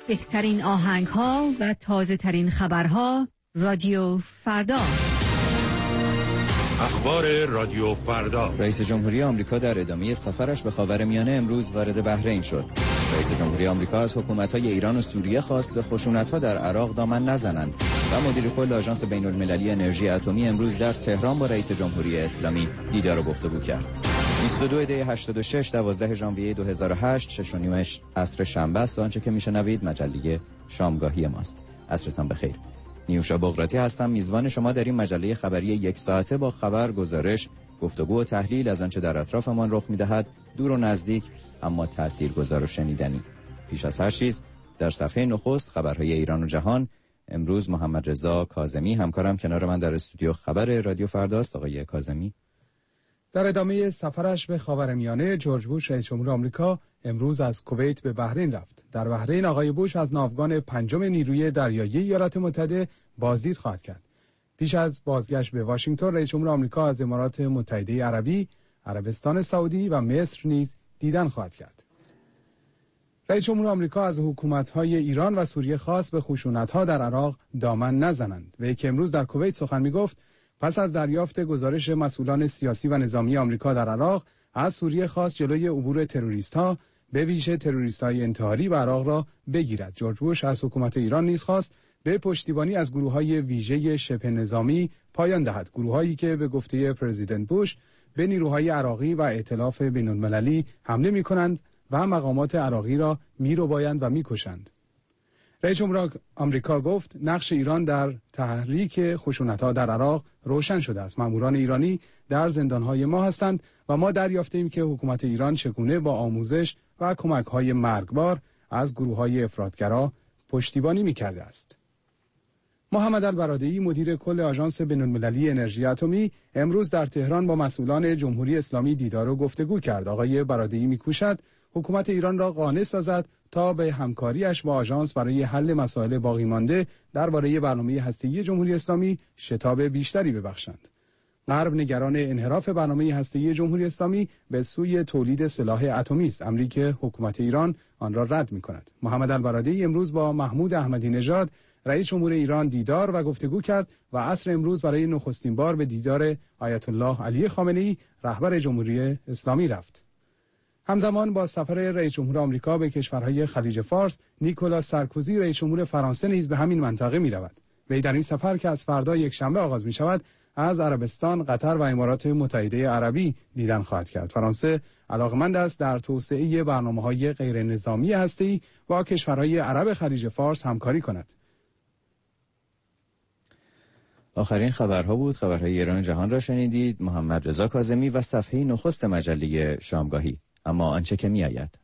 بهترین آهنگ‌ها و تازه‌ترین خبرها. رادیو فردا. اخبار رادیو فردا. رئیس جمهوری آمریکا در ادامه سفرش به خاورمیانه امروز وارد بحرین شد. رئیس جمهوری آمریکا از حکومت‌های ایران و سوریه خواست به خشونت‌ها در عراق دامن نزنند و مدیر کل آژانس بین‌المللی انرژی اتمی امروز در تهران با رئیس جمهوری اسلامی دیدار و گفتگو کرد. 22 دی 86 12 ژانویه 2008 6:30 عصر شنبه است. آنچه که میشنوید مجله شامگاهی ماست. عصرتان بخیر. نیوشا بغراتی هستم، میزبان شما در این مجله خبری یک ساعته با خبر، گزارش، گفتگو و تحلیل از آنچه در اطرافمان رخ می‌دهد، دور و نزدیک اما تاثیرگذار و شنیدنی. پیش از هر چیز در صفحه نخست خبرهای ایران و جهان، امروز محمد رضا کاظمی همکارم کنار من در استودیو خبر رادیو فرداست. آقای کاظمی، در ادامه سفرش به خاورمیانه، جورج بوش رئیس جمهور آمریکا امروز از کویت به بحرین رفت. در بحرین آقای بوش از ناوگان پنجم نیروی دریایی ایالات متحده بازدید خواهد کرد. پیش از بازگشت به واشنگتن، رئیس جمهور آمریکا از امارات متحده عربی، عربستان سعودی و مصر نیز دیدن خواهد کرد. رئیس جمهور آمریکا از حکومت‌های ایران و سوریه خواست به خشونت‌ها در عراق دامن نزنند. وی که امروز در کویت سخن می‌گفت، پس از دریافت گزارش مسئولان سیاسی و نظامی آمریکا در عراق، از سوریه خواست جلوی عبور تروریست‌ها، به ویژه تروریست‌های انتحاری به عراق را بگیرد. جورج بوش از حکومت ایران نیز خواست به پشتیبانی از گروه‌های ویژه شبه نظامی پایان دهد، گروه‌هایی که به گفته پرزیدنت بوش به نیروهای عراقی و ائتلاف بین‌المللی حمله می‌کنند و مقامات عراقی را می‌ربایند و می‌کشند. رئیس جمهور آمریکا گفت نقش ایران در تحریک خشونت‌ها در عراق روشن شده است. ماموران ایرانی در زندان‌های ما هستند و ما دریافتیم که حکومت ایران چگونه با آموزش و کمک‌های مرگبار از گروه‌های افراطگرا پشتیبانی می‌کرده است. محمد البرادعی مدیر کل آژانس بین‌المللی انرژی اتمی امروز در تهران با مسئولان جمهوری اسلامی دیدار و گفتگو کرد. آقای برادعی می‌کوشد حکومت ایران را قانع سازد تا به همکاریش با آژانس برای حل مسائل باقی مانده درباره برنامه هسته‌ای جمهوری اسلامی شتاب بیشتری ببخشند. غرب نگران انحراف برنامه هسته‌ای جمهوری اسلامی به سوی تولید سلاح اتمی است، امری که حکومت ایران آن را رد می‌کند. محمد البرادعی امروز با محمود احمدی نژاد رئیس جمهور ایران دیدار و گفتگو کرد و عصر امروز برای نخستین بار به دیدار آیت الله علی خامنه‌ای رهبر جمهوری اسلامی رفت. همزمان با سفر رئیس جمهور آمریکا به کشورهای خلیج فارس، نیکولاس سارکوزی رئیس جمهور فرانسه نیز به همین منطقه می‌رود. وی در این سفر که از فردا یکشنبه آغاز می‌شود، از عربستان، قطر و امارات متحده عربی دیدن خواهد کرد. فرانسه علاقمند است در توسعه برنامه‌های غیر نظامی هسته‌ای با کشورهای عرب خلیج فارس همکاری کند. آخرین خبرها بود. خبرهای ایران جهان را شنیدید. محمد رضا کاظمی و صفحه نخست مجله شامگاهی. اما آنچه که می آید.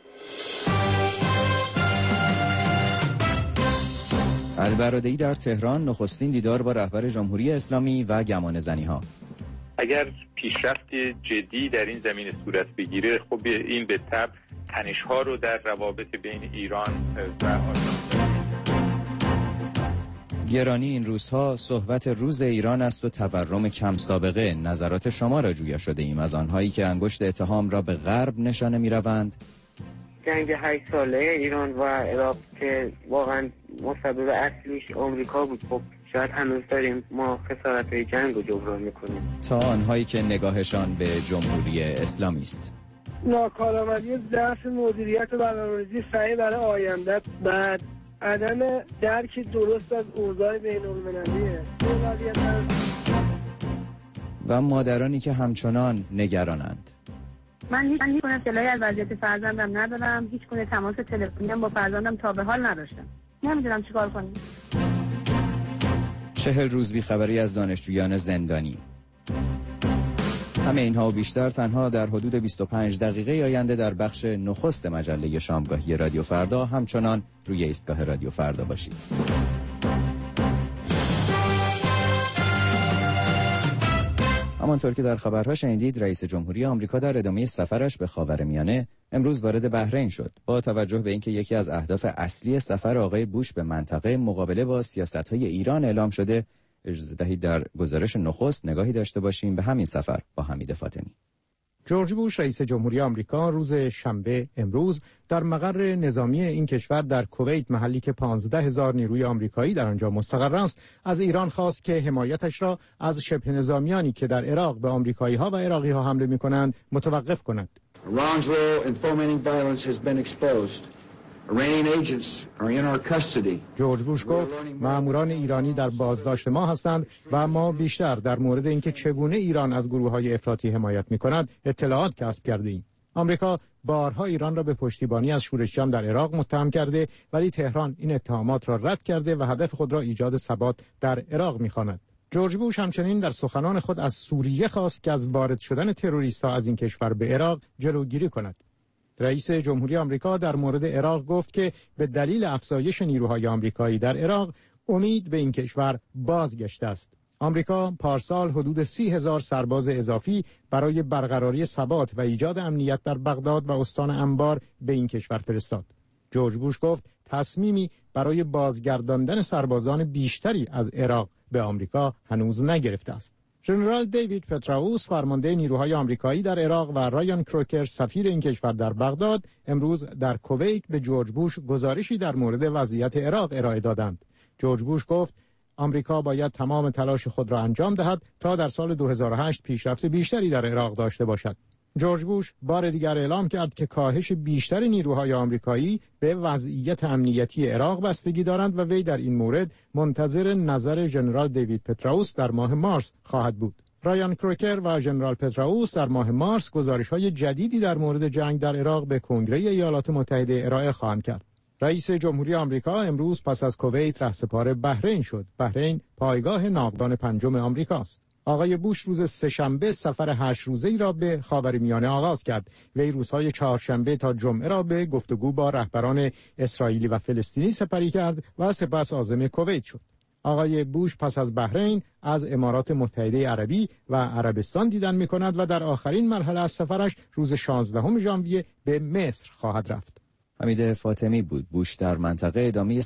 البرادعی در تهران نخستین دیدار با رهبر جمهوری اسلامی و گمان زنی ها. اگر پیشرفت جدی در این زمینه صورت بگیره، خب این به تبع تنش‌ها رو در روابط بین ایران و آژانس. گرانی این روزها صحبت روز ایران است و تورم کم سابقه. نظرات شما را جویا شده ایم از آنهایی که انگشت اتهام را به غرب نشانه می روند. جنگ 8 ساله ایران و عراق که واقعا مسبب اصلیش آمریکا بود، خب شاید هنوز داریم ما خسارت‌های جنگ رو جبران میکنیم. تا آنهایی که نگاهشان به جمهوری اسلامی است. ناکارآمدی ضعف مدیریت و برنامه‌ریزی صحیح برای آینده، بعد عدم درک درست از اوضاع بین‌المللیه و مادرانی که همچنان نگرانند. من هیچ گونه اطلاعی از وضعیت فرزندم ندارم، هیچ گونه تماس تلفنی هم با فرزندم تا به حال نداشتم. نمیدونم چیکار کنیم. 40 روز بیخبری از دانشجویان زندانی. همه اینها و بیشتر تنها در حدود 25 دقیقه آینده در بخش نخست مجله شامگاهی رادیو فردا. همچنان روی ایستگاه رادیو فردا باشید. همانطور که در خبرها شنیدید، رئیس جمهوری آمریکا در ادامه سفرش به خاورمیانه امروز وارد بحرین شد. با توجه به اینکه یکی از اهداف اصلی سفر آقای بوش به منطقه مقابله با سیاست‌های ایران اعلام شده، اجازه دهید در گزارش نخست نگاهی داشته باشیم به همین سفر با حمید فاطمی. جورج بوش رئیس جمهوری آمریکا روز شنبه امروز در مقر نظامی این کشور در کویت، محلی که 15,000 نیروی آمریکایی در آنجا مستقر است، از ایران خواست که حمایتش را از شبه نظامیانی که در عراق به آمریکایی‌ها و عراقی‌ها حمله می‌کنند متوقف کند. Iran's role in fomenting violence has been exposed. Iranian agents are in our custody. جورج بوش گفت مأموران ایرانی در بازداشت ما هستند و ما بیشتر در مورد اینکه چگونه ایران از گروه‌های افراطی حمایت می‌کند اطلاعات کسب کرده‌ایم. آمریکا بارها ایران را به پشتیبانی از شورشیان در عراق متهم کرده، ولی تهران این اتهامات را رد کرده و هدف خود را ایجاد ثبات در عراق می‌خواند. جورج بوش همچنین در سخنان خود از سوریه خواست که از وارد شدن تروریست‌ها از این کشور به عراق جلوگیری کند. رئیس جمهوری آمریکا در مورد عراق گفت که به دلیل افزایش نیروهای آمریکایی در عراق امید به این کشور بازگشته است. آمریکا پارسال حدود 30,000 سرباز اضافی برای برقراری ثبات و ایجاد امنیت در بغداد و استان انبار به این کشور فرستاد. جورج بوش گفت تصمیمی برای بازگرداندن سربازان بیشتری از عراق به آمریکا هنوز نگرفته است. ژنرال دیوید پتراوس، فرمانده نیروهای آمریکایی در عراق، و رایان کروکر، سفیر این کشور در بغداد، امروز در کویت به جورج بوش گزارشی در مورد وضعیت عراق ارائه دادند. جورج بوش گفت آمریکا باید تمام تلاش خود را انجام دهد تا در سال 2008 پیشرفت بیشتری در عراق داشته باشد. جورج بوش بار دیگر اعلام کرد که کاهش بیشتر نیروهای آمریکایی به وضعیت امنیتی عراق بستگی دارند و وی در این مورد منتظر نظر ژنرال دیوید پتراوس در ماه مارس خواهد بود. رایان کروکر و ژنرال پتراوس در ماه مارس گزارش‌های جدیدی در مورد جنگ در عراق به کنگره ایالات متحده ارائه خواهند کرد. رئیس جمهوری آمریکا امروز پس از کویت رهسپار بحرین شد. بحرین پایگاه ناقدان پنجم آمریکاست. آقای بوش روز سه‌شنبه سفر 8 روزه‌ای را به خاورمیانه آغاز کرد. وی روزهای چهارشنبه تا جمعه را به گفتگو با رهبران اسرائیلی و فلسطینی سپری کرد و سپس عازم کویت شد. آقای بوش پس از بحرین از امارات متحده عربی و عربستان دیدن می‌کند و در آخرین مرحله از سفرش روز 16 ژانویه به مصر خواهد رفت. حمید فاطمی بود. بوش در منطقه ادامه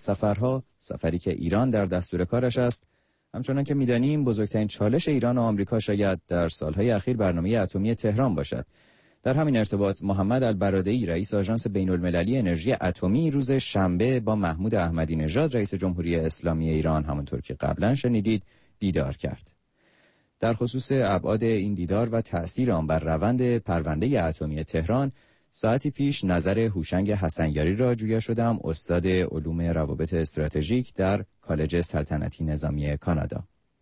سفری که ایران در دستور کارش است. همچنان که می‌دانیم بزرگترین چالش ایران و آمریکا شاید در سالهای اخیر برنامه اتمی تهران باشد. در همین ارتباط محمد البرادعی، رئیس آژانس بین‌المللی انرژی اتمی، روز شنبه با محمود احمدی نژاد رئیس جمهوری اسلامی ایران، همونطور که قبلا شنیدید، دیدار کرد. در خصوص ابعاد این دیدار و تأثیر آن بر روند پرونده اتمی تهران، ساعتی پیش نظر هوشنگ حسنیاری را جویا شدم، استاد علوم روابط استراتژیک در کالج سلطنتی نظامی کانادا.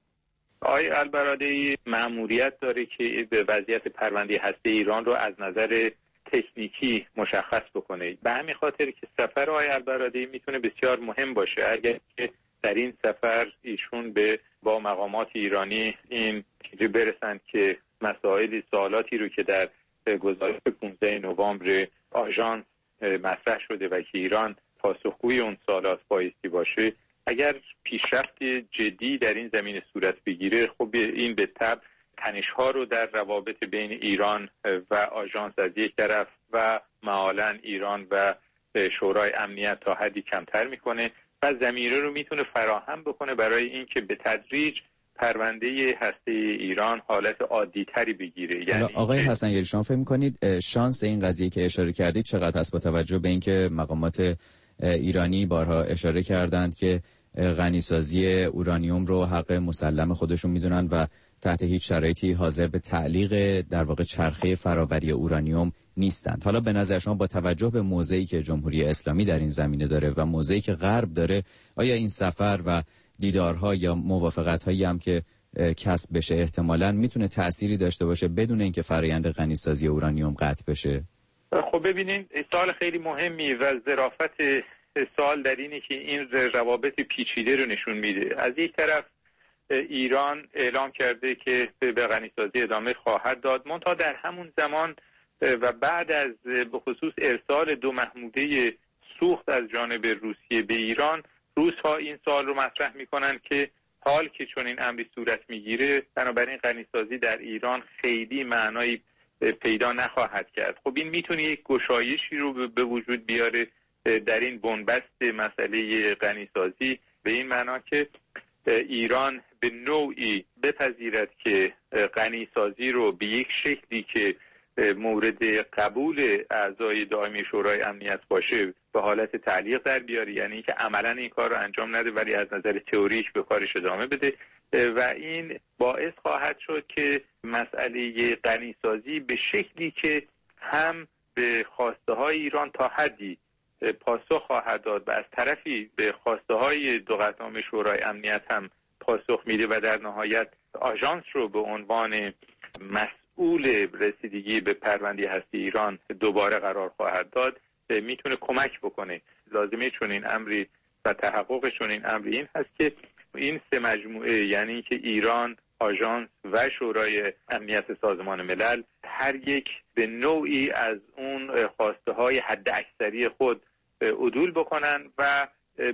آقای البرادعی مأموریت داره که به وضعیت پرونده هسته ایران رو از نظر تکنیکی مشخص بکنه. به همین خاطر که سفر آقای البرادعی میتونه بسیار مهم باشه. اگر که در این سفر ایشون با مقامات ایرانی این برسند که مسائل سوالاتی رو که در گزارش 15 نوامبر آژانس مطرح شده و که ایران پاسخگوی اون سوالات بایستی باشه، اگر پیشرفت جدی در این زمینه صورت بگیره، خب این به تبع تنش‌ها رو در روابط بین ایران و آژانس از یک طرف و معالاً ایران و شورای امنیت تا حدی کمتر میکنه و زمینه رو میتونه فراهم بکنه برای اینکه به تدریج پرونده هسته ایران حالت عادی تری بگیره. یعنی آقای حسنیاری، شما فکر می‌کنید شانس این قضیه که اشاره کردید چقدر هست با توجه به اینکه مقامات ایرانی بارها اشاره کردند که غنیسازی اورانیوم رو حق مسلم خودشون میدونن و تحت هیچ شرایطی حاضر به تعلیق در واقع چرخه فراوری اورانیوم نیستند. حالا به نظر شما با توجه به موضعی که جمهوری اسلامی در این زمینه داره و موضعی که غرب داره، آیا این سفر و دیدارها یا موافقت‌هایی هم که کسب بشه احتمالاً میتونه تأثیری داشته باشه بدون اینکه فرآیند غنیسازی اورانیوم قطع بشه؟ خب ببینید، سوال خیلی مهمی و ظرافت سوال در اینه که این روابط پیچیده رو نشون میده. از یک طرف ایران اعلام کرده که به غنیسازی ادامه خواهد داد، منتها در همون زمان و بعد از به خصوص ارسال 2 محموده سوخت از جانب روسیه به ایران، روس‌ها این سوال رو مطرح میکنن که حال که چون این امری صورت میگیره، بنابراین غنیسازی در ایران خیلی معنایی پیدا نخواهد کرد. خب این میتونه یک گشایشی رو به وجود بیاره در این بنبست مسئله غنیسازی، به این معنا که ایران به نوعی بپذیرد که غنیسازی رو به یک شکلی که مورد قبول اعضای دائمی شورای امنیت باشه به حالت تعلیق در بیاری، یعنی اینکه عملا این کار رو انجام نده ولی از نظر تئوریش به کارش ادامه بده و این باعث خواهد شد که مسئله غنیسازی به شکلی که هم به خواسته های ایران تا حدی پاسخ خواهد داد و از طرفی به خواسته های دو قطعنامه شورای امنیت هم پاسخ میده و در نهایت آژانس رو به عنوان مسئول رسیدگی به پرونده هسته ایران دوباره قرار خواهد داد، میتونه کمک بکنه. لازمه چنین امری و تحقق چنین امری این هست که این سه مجموعه، یعنی که ایران، آژانس و شورای امنیت سازمان ملل، هر یک به نوعی از اون خواسته های حد اکثری خود عدول بکنن و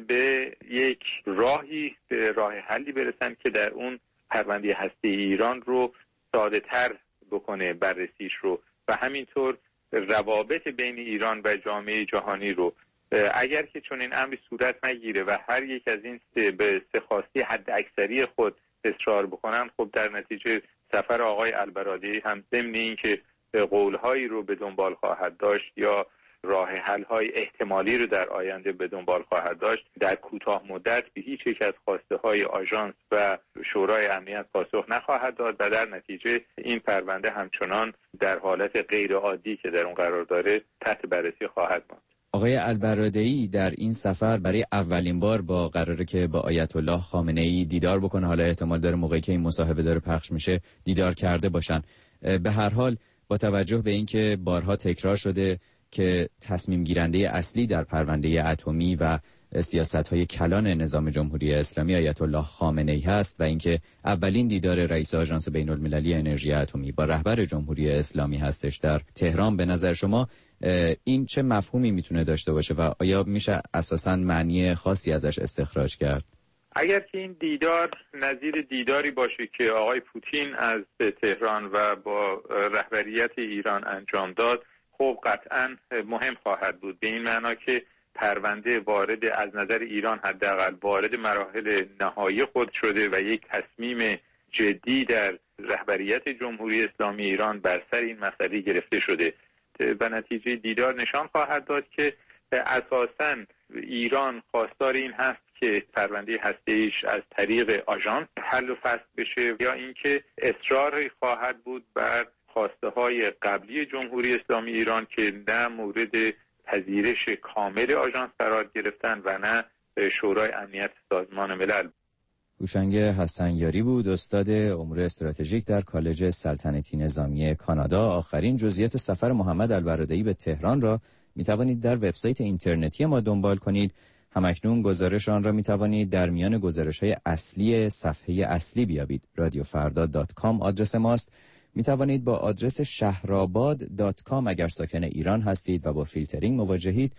به یک راهی، به راه حلی برسن که در اون پرونده هسته ایران رو ساده تر بکنه بررسیش رو و همینطور روابط بین ایران و جامعه جهانی رو، اگر که چون این امری صورت نگیره و هر یک از این به سه خواسته حد اکثری خود اصرار بکنن، خب در نتیجه سفر آقای البرادعی هم ضمن این که قولهایی رو به دنبال خواهد داشت یا راه حل‌های احتمالی رو در آینده به دنبال خواهد داشت، در کوتاه مدت به هیچ یک از خواسته‌های آژانس و شورای امنیت پاسخ نخواهد داد و در نتیجه این پرونده همچنان در حالت غیر عادی که در اون قرار داره تحت بررسی خواهد ماند. آقای البرادعی در این سفر برای اولین بار با قراره که با آیت الله خامنه‌ای دیدار بکنه، حالا احتمال داره موقعی که این مصاحبه داره پخش میشه دیدار کرده باشن. به هر حال با توجه به اینکه بارها تکرار شده که تصمیم گیرنده اصلی در پرونده اتمی و سیاست‌های کلان نظام جمهوری اسلامی آیت الله خامنه‌ای هست و اینکه اولین دیدار رئیس آژانس بین‌المللی انرژی اتمی با رهبر جمهوری اسلامی هستش در تهران، به نظر شما این چه مفهومی میتونه داشته باشه و آیا میشه اساساً معنی خاصی ازش استخراج کرد؟ اگر که این دیدار نظیر دیداری باشه که آقای پوتین از تهران و با رهبریت ایران انجام داد، خب قطعاً مهم خواهد بود، به این معنا که پرونده وارد از نظر ایران حداقل وارد مراحل نهایی خود شده و یک تصمیم جدی در رهبریت جمهوری اسلامی ایران بر سر این مسئله گرفته شده و نتیجه دیدار نشان خواهد داد که اساساً ایران خواستار این هست که پرونده هسته‌ایش از طریق آژانس حل و فصل بشه یا اینکه اصرار خواهد بود بر خواسته های قبلی جمهوری اسلامی ایران که نه مورد پذیرش کامل آژانس قرار گرفتن و نه شورای امنیت سازمان ملل. هوشنگ حسنیاری بود، استاد امور استراتژیک در کالج سلطنتی نظامی کانادا. آخرین جزئیات سفر محمد البرادعی به تهران را می توانید در وبسایت اینترنتی ما دنبال کنید. همکنون گزارش آن را می توانید در میان گزارش‌های اصلی صفحه اصلی بیابید. radiofarda.com آدرس ماست. می توانید با آدرس shahrabad.com اگر ساکن ایران هستید و با فیلترینگ مواجهید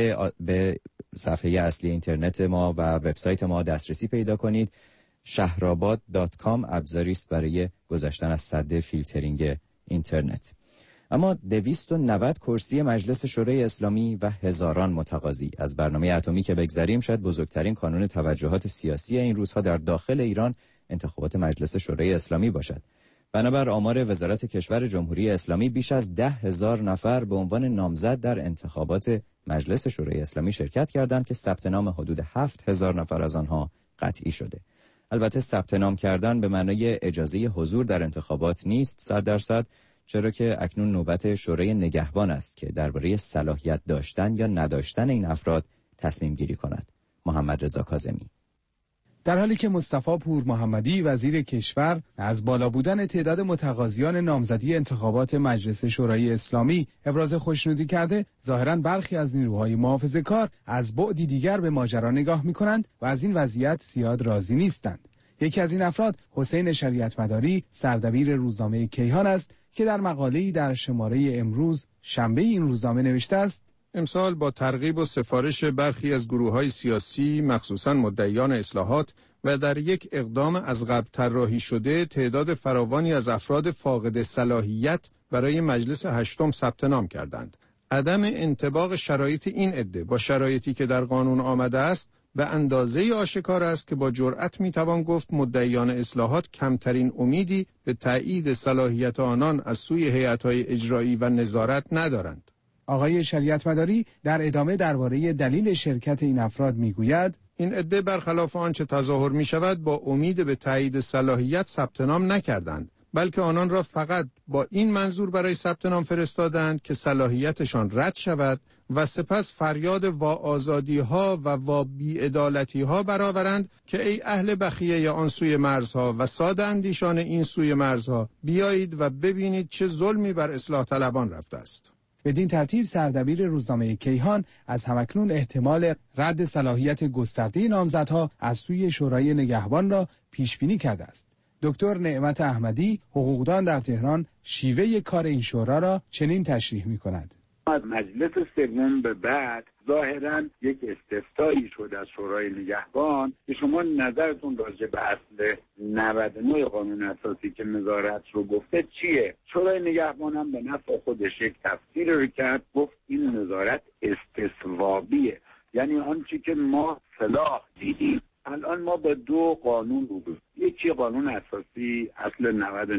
به صفحه اصلی اینترنت ما و وبسایت ما دسترسی پیدا کنید. shahrabad.com ابزاری است برای گذشتن از سد فیلترینگ اینترنت. اما 290 کرسی مجلس شورای اسلامی و هزاران متقاضی. از برنامه اتمی که بگذریم، شاید بزرگترین کانون توجهات سیاسی این روزها در داخل ایران انتخابات مجلس شورای اسلامی باشد. بنابر آمار وزارت کشور جمهوری اسلامی، بیش از 10,000 نفر به عنوان نامزد در انتخابات مجلس شورای اسلامی شرکت کردند که ثبت نام حدود 7,000 نفر از آنها قطعی شده. البته ثبت نام کردن به معنای اجازه حضور در انتخابات نیست 100%، چرا که اکنون نوبت شورای نگهبان است که درباره صلاحیت داشتن یا نداشتن این افراد تصمیم گیری کند. محمد رضا کاظمی. در حالی که مصطفی پور محمدی وزیر کشور از بالا بودن تعداد متقاضیان نامزدی انتخابات مجلس شورای اسلامی ابراز خوشنودی کرده، ظاهراً برخی از نیروهای محافظه‌کار از بعدی دیگر به ماجرا نگاه می‌کنند و از این وضعیت زیاد راضی نیستند. یکی از این افراد حسین شریعت مداری، سردبیر روزنامه کیهان است که در مقاله‌ای در شماره امروز شنبه این روزنامه نوشته است: امسال با ترغیب و سفارش برخی از گروه‌های سیاسی، مخصوصاً مدعیان اصلاحات، و در یک اقدام از قبل طراحی شده، تعداد فراوانی از افراد فاقد صلاحیت برای مجلس هشتم ثبت نام کردند. عدم انطباق شرایط این عده با شرایطی که در قانون آمده است، به اندازه آشکار است که با جرأت میتوان گفت مدعیان اصلاحات کمترین امیدی به تایید صلاحیت آنان از سوی هیئت‌های اجرایی و نظارت ندارند. آقای شریعت مداری در ادامه درباره دلیل شرکت این افراد میگوید: این عده برخلاف آنچه تظاهر می شود با امید به تایید صلاحیت ثبت نام نکردند، بلکه آنان را فقط با این منظور برای ثبت نام فرستادند که صلاحیتشان رد شود و سپس فریاد وا آزادی ها و وا بی‌عدالتی ها برآورند که ای اهل بخیه آن سوی مرزها و ساده اندیشان این سوی مرزها، بیایید و ببینید چه ظلمی بر اصلاح طلبان رفته است. بدین ترتیب سردبیر روزنامه کیهان از همکنون احتمال رد صلاحیت گسترده نامزدها از سوی شورای نگهبان را پیش بینی کرده است. دکتر نعمت احمدی، حقوقدان در تهران، شیوه کار این شورا را چنین تشریح می‌کند: از مجلس سوم به بعد ظاهراً یک استفتایی شد از شورای نگهبان که شما نظرتون راجع به اصل 99 قانون اساسی که نظارت رو گفته چیه؟ شورای نگهبان هم به نفع خودش یک تفسیر رو کرد، گفت این نظارت استصوابیه، یعنی آنچه که ما صلاح دیدیم. الان ما با دو قانون روبرویم، یکی قانون اساسی اصل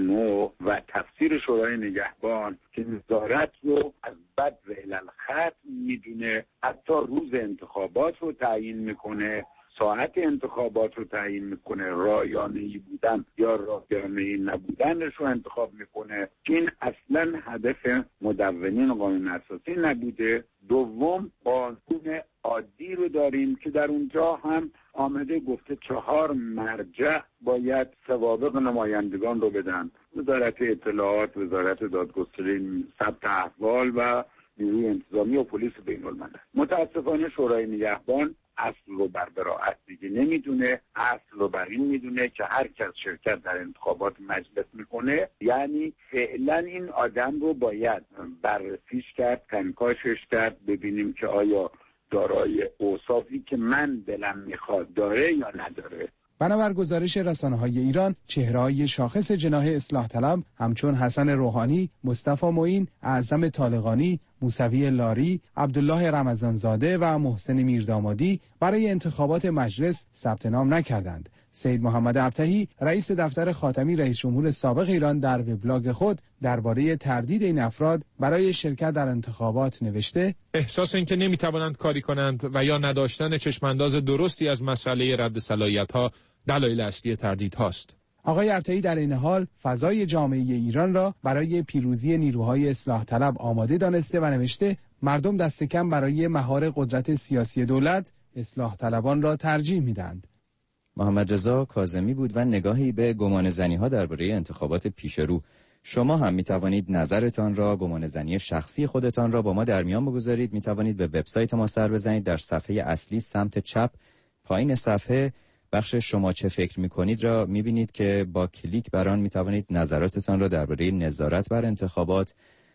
99 و تفسیر شورای نگهبان که نظارت رو از بد و الالخط میدونه، حتی روز انتخابات رو تعیین میکنه، ساعت انتخابات رو تعیین میکنه، رایانه‌ای بودن یا رایانه‌ای نبودنش رو انتخاب میکنه. این اصلا هدف مدونین قانون اساسی نبوده. دوم قانون عادی رو داریم که در اونجا هم آمده گفته 4 مرجع باید سوابق نمایندگان رو بدن: وزارت اطلاعات، وزارت دادگستری، ثبت احوال و نیروی انتظامی و پلیس بین‌الملل. متاسفانه شورای نگهبان اصل رو بر براعت دیگه نمیدونه، اصل رو بر این میدونه که هر کس شرکت در انتخابات مجلس میکنه، یعنی فعلا این آدم رو باید بررسیش کرد، کنکاشش کرد، ببینیم که آیا دارای اوصافی که من دلم میخواد داره یا نداره. بنابر گزارش رسانه‌های ایران، چهره‌های شاخص جناح اصلاح طلب همچون حسن روحانی، مصطفی معین، اعظم طالقانی، موسوی لاری، عبدالله رمضانزاده و محسن میردامادی برای انتخابات مجلس ثبت نام نکردند. سید محمد ابطحی، رئیس دفتر خاتمی رئیس جمهور سابق ایران، در وبلاگ خود درباره تردید این افراد برای شرکت در انتخابات نوشته: احساس اینکه نمیتوانند کاری کنند و یا نداشتن چشمانداز درستی از مسئله رد صلاحیت‌ها دلایل اصلی تردید هاست. آقای ابطحی در این حال فضای جامعه ایران را برای پیروزی نیروهای اصلاح طلب آماده دانسته و نوشته: مردم دست کم برای مهار قدرت سیاسی دولت اصلاح طلبان را ترجیح میدند. محمد رضا کاظمی بود و نگاهی به گمانه‌زنی‌ها درباره انتخابات پیش رو. شما هم می توانید نظرتان را، گمانه‌زنی شخصی خودتان را با ما در میان بگذارید. می توانید به وبسایت ما سر بزنید. در صفحه اصلی سمت چپ پایین صفحه بخش شما چه فکر می کنید را می بینید که با کلیک بر آن می توانید نظراتتان را درباره نظارت بر انتخابات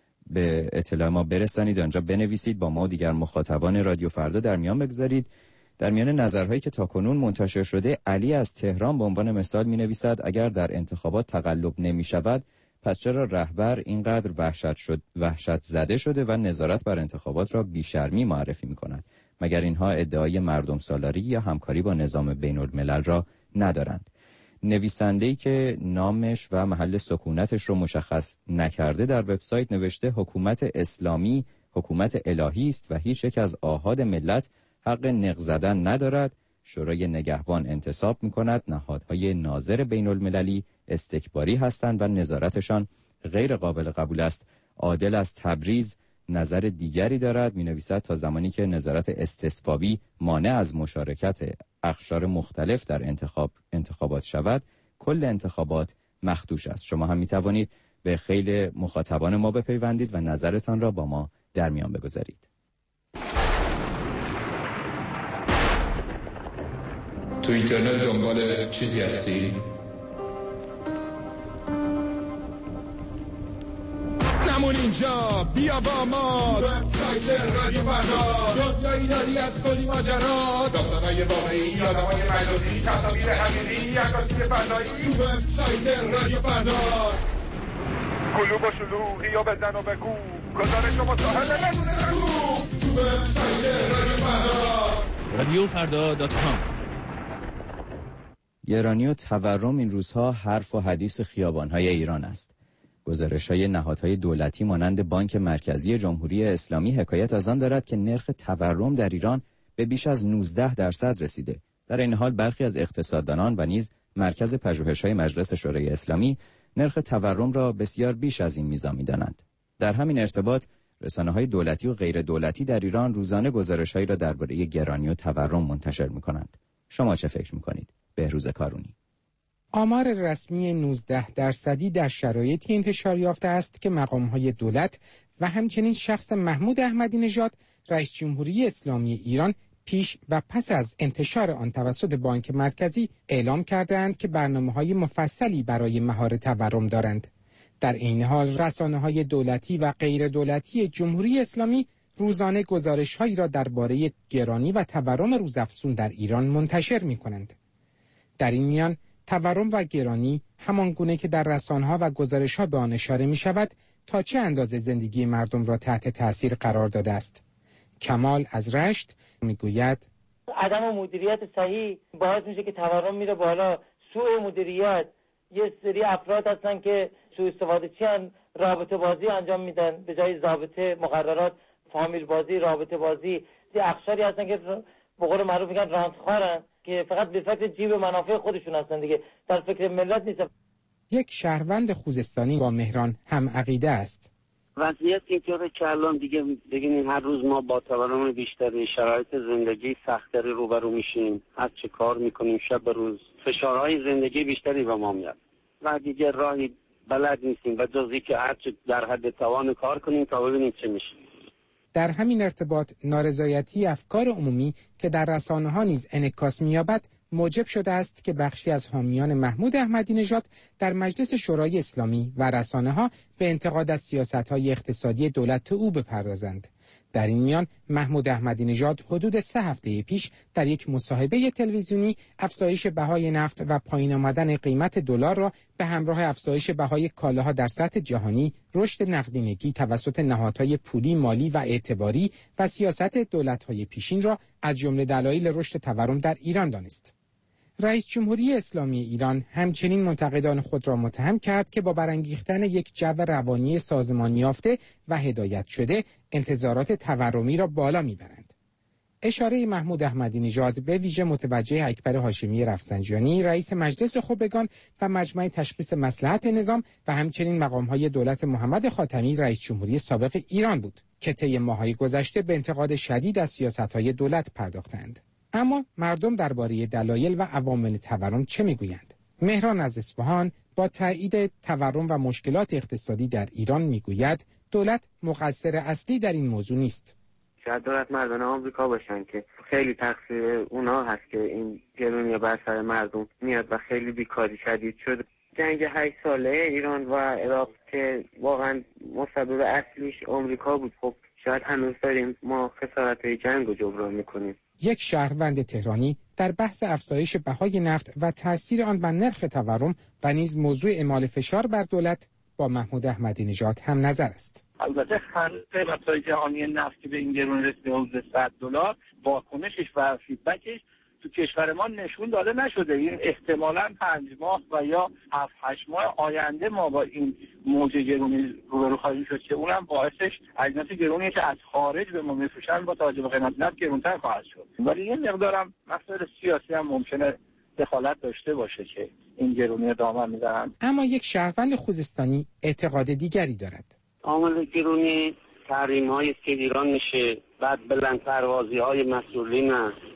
به اطلاع ما برسانید. آنجا بنویسید، با ما دیگر مخاطبان رادیو فردا در میان بگذارید. در میان نظرهایی که تاکنون منتشر شده، علی از تهران به عنوان مثال می نویسد: اگر در انتخابات تقلب نمی شود، پس چرا رهبر اینقدر وحشت زده شده و نظارت بر انتخابات را بیشرمی معرفی می کند؟ مگر اینها ادعای مردم سالاری یا همکاری با نظام بین الملل را ندارند؟ نویسنده‌ای که نامش و محل سکونتش رو مشخص نکرده در وبسایت نوشته: حکومت اسلامی حکومت الهی است و هیچ یک از آحاد ملت حق نق زدن ندارد. شورای نگهبان انتصاب می‌کند. نهادهای ناظر بین المللی استکباری هستند و نظارتشان غیر قابل قبول است. عادل از تبریز نظر دیگری دارد. می‌نویسد تا زمانی که نظارت استصوابی مانع از مشارکت اقشار مختلف در انتخابات شود، کل انتخابات مخدوش است. شما هم می‌توانید به خیل مخاطبان ما بپیوندید و نظرتان را با ما در میان بگذارید. تو اینترنت دنبال چیزی هستی؟ نمون اینجا، بیا با ما وبسایت رادیو فردا، دنیایی داری از کلی ماجرا، داستانای واقعی، آدمای مجازی، تصاویر حقیقی، عکاسی فضایی. تو وبسایت رادیو فردا کلوب و شلوغی و بزن و بگو، گزارش و مصاحبه نمونه بگو. تو وبسایت رادیو فردا رادیوفردا.com. گرانی و تورم این روزها حرف و حدیث خیابان‌های ایران است. گزارش‌های نهادهای دولتی مانند بانک مرکزی جمهوری اسلامی حکایت از آن دارد که نرخ تورم در ایران به بیش از 19% رسیده. در این حال برخی از اقتصاددانان و نیز مرکز پژوهش‌های مجلس شورای اسلامی نرخ تورم را بسیار بیش از این میزان می‌دانند. در همین ارتباط رسانه‌های دولتی و غیر دولتی در ایران روزانه گزارش‌هایی را درباره گرانی و تورم منتشر می‌کنند. شما چه فکر می‌کنید؟ بهروز کارونی. آمار رسمی 19% در شرایطی انتشار یافته است که مقام‌های دولت و همچنین شخص محمود احمدی نژاد رئیس جمهوری اسلامی ایران پیش و پس از انتشار آن توسط بانک مرکزی اعلام کردند که برنامه‌های مفصلی برای مهار تورم دارند. در این حال رسانه‌های دولتی و غیر دولتی جمهوری اسلامی روزانه گزارش‌هایی را درباره گرانی و تورم روزافزون در ایران منتشر می‌کنند. در این میان تورم و گرانی همان گونه که در رسانه‌ها و گزارش‌ها به آن اشاره می‌شود تا چه اندازه زندگی مردم را تحت تأثیر قرار داده است. کمال از رشت می‌گوید عدم مدیریت صحیح باعث میشه که تورم میره بالا. سوء مدیریت، یه سری افراد هستن که سوء استفاده چیان، رابطه بازی انجام میدن به جای ضابطه، مقررات، فامیل بازی، رابطه بازی. یه اخشاری هستن که به قول معروف میگن رانتخوارن که فقط به فکر جیب منافع خودشون هستن دیگه، در فکر ملت نیستن. یک شهروند خوزستانی با مهران هم عقیده است. وضعیت اینطوره که الان دیگه بگین هر روز ما با تورم بیشتری، شرایط زندگی سختری روبرو میشیم، هر چه کار میکنیم شب روز فشارهای زندگی بیشتری به ما میاد و دیگه راهی بلد نیستیم و جز اینکه هر چه در حد توان کار کنیم تا ببینیم چه میشه. در همین ارتباط نارضایتی افکار عمومی که در رسانه‌ها نیز انعکاس می‌یابد موجب شده است که بخشی از حامیان محمود احمدی نژاد در مجلس شورای اسلامی و رسانه‌ها به انتقاد از سیاست‌های اقتصادی دولت او بپردازند. در این میان محمود احمدی نژاد حدود 3 هفته پیش در یک مصاحبه تلویزیونی افزایش بهای نفت و پایین آمدن قیمت دلار را به همراه افزایش بهای کالاها در سطح جهانی، رشد نقدینگی توسط نهادهای پولی، مالی و اعتباری و سیاست دولت‌های پیشین را از جمله دلایل رشد تورم در ایران دانست. رئیس جمهوری اسلامی ایران همچنین منتقدان خود را متهم کرد که با برانگیختن یک جو روانی سازمانی یافته و هدایت شده انتظارات تورمی را بالا میبرند. اشاره محمود احمدی نژاد به ویژه متوجه اکبر هاشمی رفسنجانی رئیس مجلس خبرگان و مجمع تشخیص مصلحت نظام و همچنین مقام‌های دولت محمد خاتمی رئیس جمهوری سابق ایران بود که طی ماه‌های گذشته به انتقاد شدید از سیاست‌های دولت پرداختند. اما مردم درباره دلایل و عوامل تورم چه میگویند؟ مهران از اصفهان با تایید تورم و مشکلات اقتصادی در ایران میگوید دولت مقصر اصلی در این موضوع نیست. شاید دولت مردان آمریکا باشن که خیلی تقصیر اونا هست که این گرونی بر سر مردم میاد و خیلی بیکاری شدید شد. جنگ 8 ساله ایران و عراق که واقعا مسبب اصلیش آمریکا بود، خب شاید هنوز داریم ما خسارت‌های جنگ رو جبران میکنیم. یک شهروند تهرانی در بحث افزایش بهای نفت و تأثیر آن بر نرخ تورم و نیز موضوع اعمال فشار بر دولت با محمود احمدی نژاد هم نظر است. البته قیمت‌های جهانی نفت به این گرون رسیده حدود $100 واکنشش و فیدبکش تو کشور ما نشون داده نشده. این احتمالاً 5 ماه و یا 7-8 ماه آینده ما با این موج گرونی روبرو خواهیم شد که اونم باعثش اجناس گرونی که از خارج به ما میفروشن با توجه به قیمت نفت گرونتر خواهد شد. ولی یه مقدارم مسائل سیاسی هم ممکنه دخالت داشته باشه که این گرونی دامن میزنن. اما یک شهروند خوزستانی اعتقاد دیگری دارد. عامل گرونی تحریم‌های است که ایران میشه، بعد بلندپروازی‌های مسئولین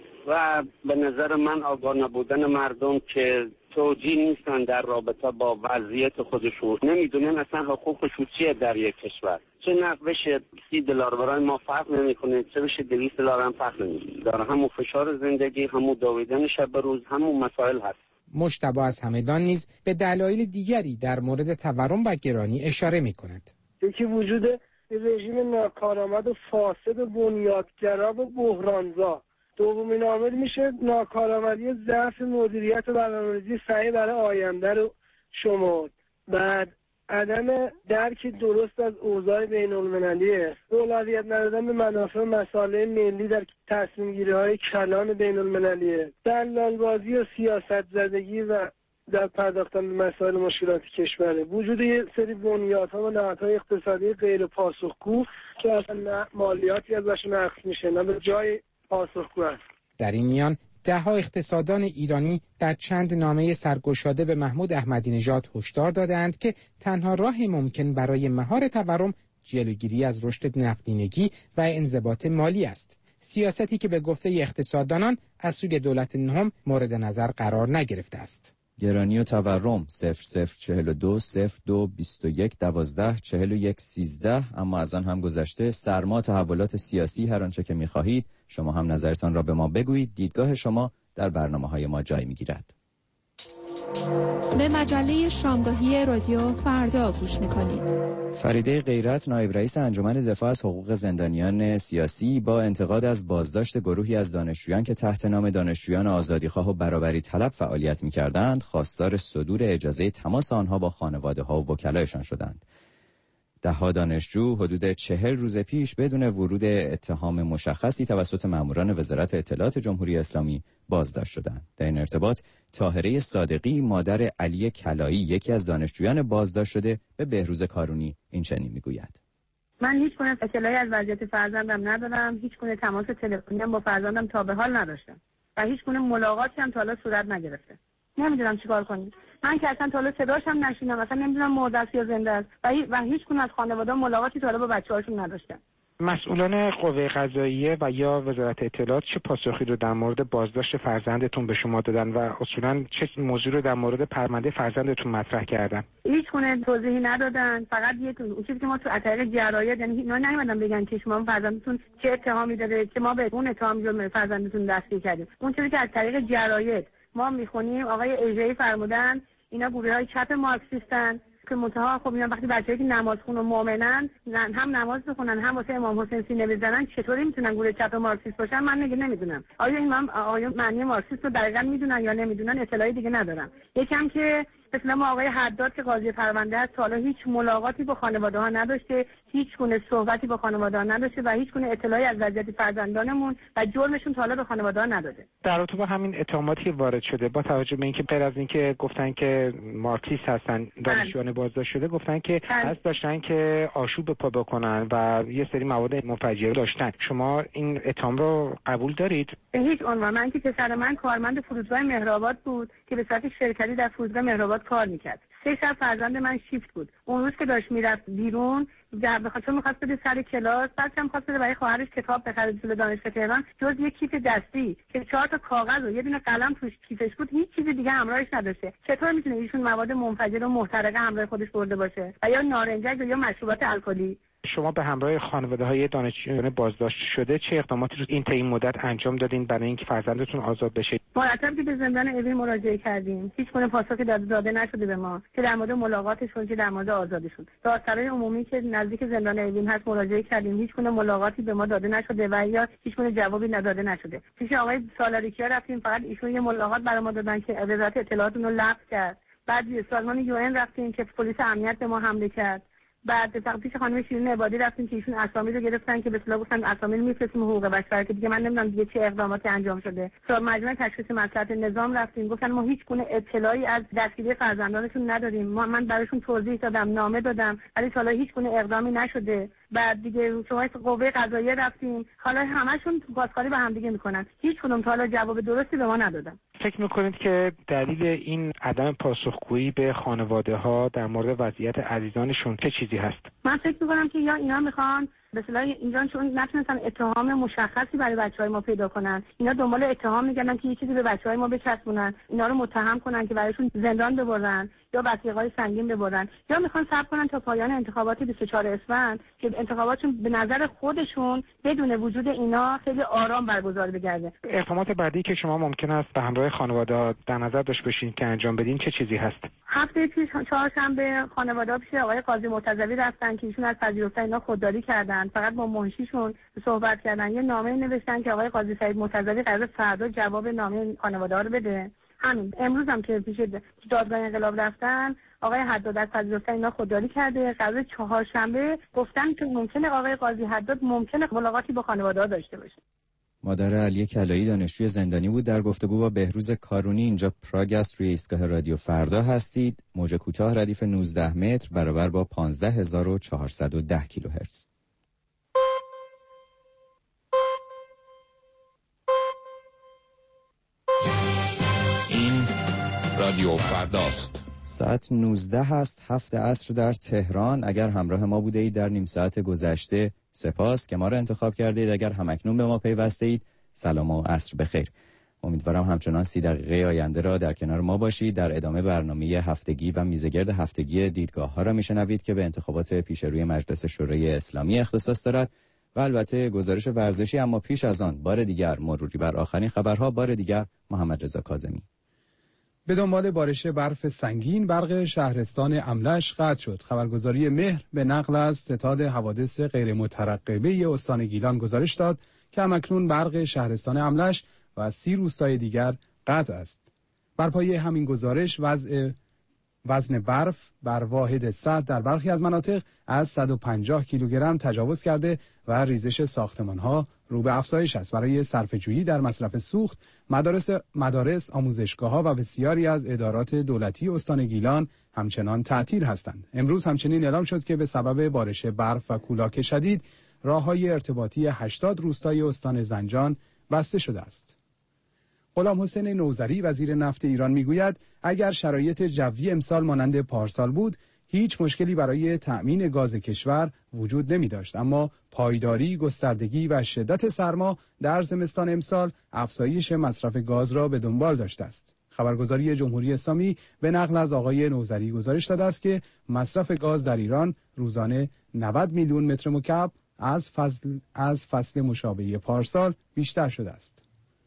و به نظر من آگاه نبودن مردم که توجیه نیستن در رابطه با وضعیت خودشون، نمیدونن اصلا حقوقشون چیه در یک کشور. چه نقد بشه $30 برای ما فرق نمیکنه، چه بشه $200 هم فرق نمیکنه. در همون فشار زندگی، همون دویدن شب روز، همون مسائل هست. مجتبی از همدان نیز به دلایل دیگری در مورد تورم و گرانی اشاره میکند. یکی وجود رژیم ناکارآمد و فاسد و بنیادگرا و بحرانزا. دومین عامل میشه ناکارآمدی، ضعف مدیریت و برنامه‌ریزی صحیح برای آینده رو شمرد. بعد عدم درک درست از اوضاع بین‌المللیه، اولویت ندادن به منافع و مصالح ملی در تصمیم‌گیری‌های کلان بین‌المللیه، دلال‌بازی و سیاست زدگی و در پرداختن به مسائل مشکلات کشوره، وجود یه سری بنیادها و نهادهای اقتصادی غیر پاسخگو که اصلا مالیاتی ازشون اخذ میشه نه به جای پاسخگو است. در این میان ده‌ها اقتصاددان ایرانی در چند نامه سرگشاده به محمود احمدی نژاد هشدار دادند که تنها راه ممکن برای مهار تورم جلوگیری از رشد نقدینگی و انضباط مالی است. سیاستی که به گفته اقتصاددانان از سوی دولت نهم مورد نظر قرار نگرفته است. گرانی و تورم 0042 02 21 12 41 13. اما از آن هم گذشته سرما، تحولات سیاسی، هر آنچه که می‌خواهید شما هم نظرتان را به ما بگویید. دیدگاه شما در برنامه‌های ما جای می‌گیرد. به مجله شامگاهی رادیو فردا گوش می‌کنید. فریده غیرت، نایب رئیس انجمن دفاع از حقوق زندانیان سیاسی، با انتقاد از بازداشت گروهی از دانشجویان که تحت نام دانشجویان آزادیخواه و برابری طلب فعالیت می‌کردند، خواستار صدور اجازه تماس آنها با خانواده‌ها و وکلایشان شدند. ده‌ها دانشجو حدود 40 روز پیش بدون ورود اتهام مشخصی توسط ماموران وزارت اطلاعات جمهوری اسلامی بازداشت شدند. در این ارتباط طاهره صادقی، مادر علی کلایی، یکی از دانشجویان بازداشت شده، به بهروز کارونی این چنین میگوید: من هیچ گونه اطلاعی از وضعیت فرزندم ندارم، هیچ گونه تماس تلفنی هم با فرزندم تا به حال نداشتم و هیچ گونه ملاقاتی هم تا حالا صورت نگرفته. نمیدونم چیکار کنیم. من که اصلا تا حالا صداش هم نشیدم، اصلا نمیدونم مرده است یا زنده است و هیچ گونه از خانواده ملاقاتی تا حالا با بچه‌هاشون نداشتم. مسئولان قوه قضاییه و یا وزارت اطلاعات چه پاسخی رو در مورد بازداشت فرزندتون به شما دادن و اصولاً چه موضوع رو در مورد پرونده فرزندتون مطرح کردن؟ هیچ گونه توضیحی ندادن. فقط اون چیزی که ما تو طریق جراید، یعنی اینا نیومدن بگن که شما فرزندتون چه اتهامی داره که ما به اون اتهام جرم فرزندتون دستگیر کردیم. اون چیزی که از طریق جراید ما میخونیم آقای اژه‌ای فرمودن اینا گروه‌های چپ مارکسیستن که منتها خب اینا وقتی بچه‌ای که نمازخون و مؤمنن هم نماز بخونن هم واسه امام حسین سینه بزنن چطوری میتونن گروه چپ مارکسیست باشن؟ من نمیدونم. آیا معنی مارکسیست رو دقیقاً میدونن یا نمیدونن؟ اطلاعی دیگه ندارم. یکم که مثلا آقای حداد که قاضی پرونده است حالا هیچ ملاقاتی با خانواده ها نداشته، هیچ گونه صحبتی با خانواده ها نداشته و هیچ گونه اطلاعی از وضعیت فرزندانمون و جرمشون تا حالا به خانواده ها نداده. در رابطه با همین اتهاماتی وارد شده، با توجه به اینکه غیر از اینکه گفتن که مارکسیست هستن، دانشجویان بازداشت شده گفتن که قصد داشتن که آشوب به پا بکنن و یه سری مواد منفجره داشتن، شما این اتهام رو قبول دارید؟ به هیچ عنوان. من که پسر من کارمند فرودگاه مهرآباد بود که به صورت شرکتی در فرودگاه مهرآباد کار میکرد. 3 شب فرزند من شیفت بود. اون روز که داشت میرفت بیرون به خاطر می‌خواست بده سر کلاس، بعد هم خواست بده برای خواهرش کتاب بخره تو دانشگاه تهران، جز یک کیف دستی که 4 تا کاغذ و یه دونه قلم توش کیفش بود، هیچ چیز دیگه همراهش نداشته. چطور میتونه ایشون مواد منفجر و محترقه همراه خودش برده باشه و یا نارنجک یا مشروبات الکلی؟ شما به همراه خانواده‌های دانشجویان بازداشت شده چه اقداماتی رو این طی مدت انجام دادین برای اینکه فرزندتون آزاد بشه؟ مرتب که به زندان اوین مراجعه کردیم، هیچ گونه پاسخی داده نشده به ما که در مورد ملاقاتشون، که در مورد آزادشون. دادسرای عمومی که نزدیک زندان اوین هست مراجعه کردیم، هیچ گونه ملاقاتی به ما داده نشده و یا هیچ گونه جوابی نداده نشده. پیش آقای سالاریکیا رفتیم، فقط ایشون یه ملاقات برای ما دادن که وزارت اطلاعات اون رو لغو کرد. بعد سازمان یو ان رفتیم که پلیس امنیت به ما حمله کرد. بعد پیش خانم شیرین عبادی رفتیم که ایشون اسامی رو گرفتن که به اصطلاح گفتن اسامی رو میفرستیم حقوق بشر، که دیگه من نمیدونم دیگه چه اقداماتی انجام شده. مجمع تشخیص مصلحت نظام رفتیم، گفتن ما هیچ گونه اطلاعی از دستگیری فرزندانشون نداریم. من براشون توضیح دادم، نامه دادم، ولی تا حالا هیچ گونه اقدامی نشده. بعد دیگه شما قوه قضاییه رفتیم، حالا همشون بازخواری به هم دیگه میکنن، هیچ کدوم تا حالا جواب درستی به ما ندادن. فکر میکنید که دلیل این عدم پاسخگویی به خانواده ها در مورد وضعیت عزیزانشون چه چیزی هست؟ من فکر میکنم که یا اینا میخوان به اصطلاح اینجا چون نتونستن اتهام مشخصی برای بچهای ما پیدا کنن، اینا دنبال اتهام میگردن که یه چیزی به بچهای ما بچسبونن، اینا رو متهم کنن که برایشون زندان ببرن یا وثیقه‌های سنگین ببرن، یا میخوان صبر کنن تا پایان انتخابات 24 اسفند که انتخاباتشون به نظر خودشون بدون وجود اینا خیلی آرام برگزار بگرده. اقدامات بعدی که شما ممکن است به همراه خانواده در نظر داشته باشین که انجام بدین چه چیزی هست؟ هفته پیش چهارشنبه خانواده پیش آقای قاضی مرتضوی رفتن که ایشون از پذیرفتن اینا خودداری کردن، فقط با منشیشون صحبت کردن، یه نامه نوشتن که آقای قاضی سعید مرتضوی قراره فردا جواب نامه خانواده رو بده همین امروز هم که پیش دادگاه انقلاب رفتن، آقای حداد از پذیرفتن اینا خودداری کرده. قرار چهارشنبه گفتن که ممکنه آقای قاضی حداد ممکنه ملاقاتی با خانواده‌ها داشته باشه. مادر علی کلایی دانشجوی زندانی بود. در گفتگو با بهروز کارونی اینجا پراگ است، روی ایستگاه رادیو فردا هستید. موج کوتاه ردیف 19 متر برابر با 15410 کیلوهرتز. این رادیو فرداست. ساعت 19 هست، 7 عصر در تهران. اگر همراه ما بوده اید در نیم ساعت گذشته سپاس که ما را انتخاب کرده اید. اگر همکنون به ما پیوسته اید سلام و عصر بخیر. امیدوارم همچنان 30 دقیقه آینده را در کنار ما باشید. در ادامه برنامه هفتگی و میزگرد هفتگی دیدگاه ها را میشنوید که به انتخابات پیش روی مجلس شورای اسلامی اختصاص دارد و البته گزارش ورزشی. اما پیش از آن بار دیگر مروری بر آخرین خبرها. بار دیگر محمد رضا کاظمی. به دنبال بارش برف سنگین برق شهرستان املش قطع شد. خبرگزاری مهر به نقل از ستاد حوادث غیر مترقبه استان گیلان گزارش داد که همکنون برق شهرستان املش و 30 روستای دیگر قطع است. بر پایه همین گزارش وزن برف بر واحد سطح در برخی از مناطق از 150 کیلوگرم تجاوز کرده و ریزش ساختمان‌ها رو به افزایش است. برای صرفه‌جویی در مصرف سوخت، مدارس، آموزشگاه‌ها و بسیاری از ادارات دولتی استان گیلان همچنان تعطیل هستند. امروز همچنین اعلام شد که به سبب بارش برف و کولاک شدید، راه‌های ارتباطی 80 روستای استان زنجان بسته شده است. غلام حسین نوذری وزیر نفت ایران میگوید اگر شرایط جوی امسال مانند پارسال بود هیچ مشکلی برای تأمین گاز کشور وجود نمی داشت، اما پایداری، گستردگی و شدت سرما در زمستان امسال افزایش مصرف گاز را به دنبال داشته است. خبرگزاری جمهوری اسلامی به نقل از آقای نوذری گزارش داده است که مصرف گاز در ایران روزانه 90 میلیون متر مکعب از فصل مشابه پارسال بیشتر شده است.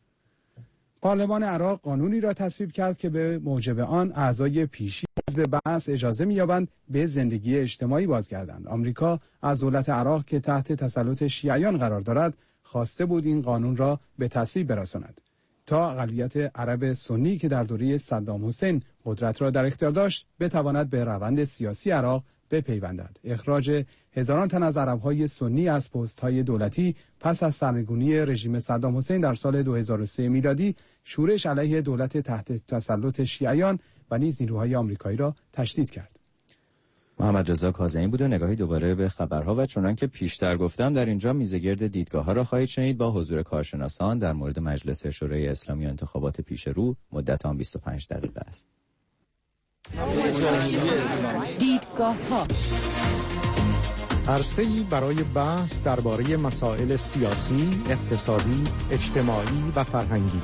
پارلمان عراق قانونی را تصویب کرد که به موجب آن اعضای پیشی حزب بعث اجازه می‌یابند به زندگی اجتماعی بازگردند. آمریکا از دولت عراق که تحت تسلط شیعیان قرار دارد خواسته بود این قانون را به تصویب برساند تا اقلیت عرب سنی که در دوره صدام حسین قدرت را در اختیار داشت بتواند به روند سیاسی عراق بپیوندد. اخراج هزاران تن از عرب‌های سنی از پست‌های دولتی پس از سرنگونی رژیم صدام حسین در سال 2003 میلادی شورش علیه دولت تحت تسلط شیعیان و نیز نیروهای آمریکایی را تشدید کرد. محمد رضا کاظمی بود و نگاهی دوباره به خبرها و چنان که پیشتر گفتم در اینجا میزگرد دیدگاه‌ها را خواهید شنید با حضور کارشناسان در مورد مجلس شورای اسلامی و انتخابات پیش رو. مدت آن 25 دقیقه است. دیدگاه‌ها عرصه‌ای برای بحث درباره مسائل سیاسی، اقتصادی، اجتماعی و فرهنگی.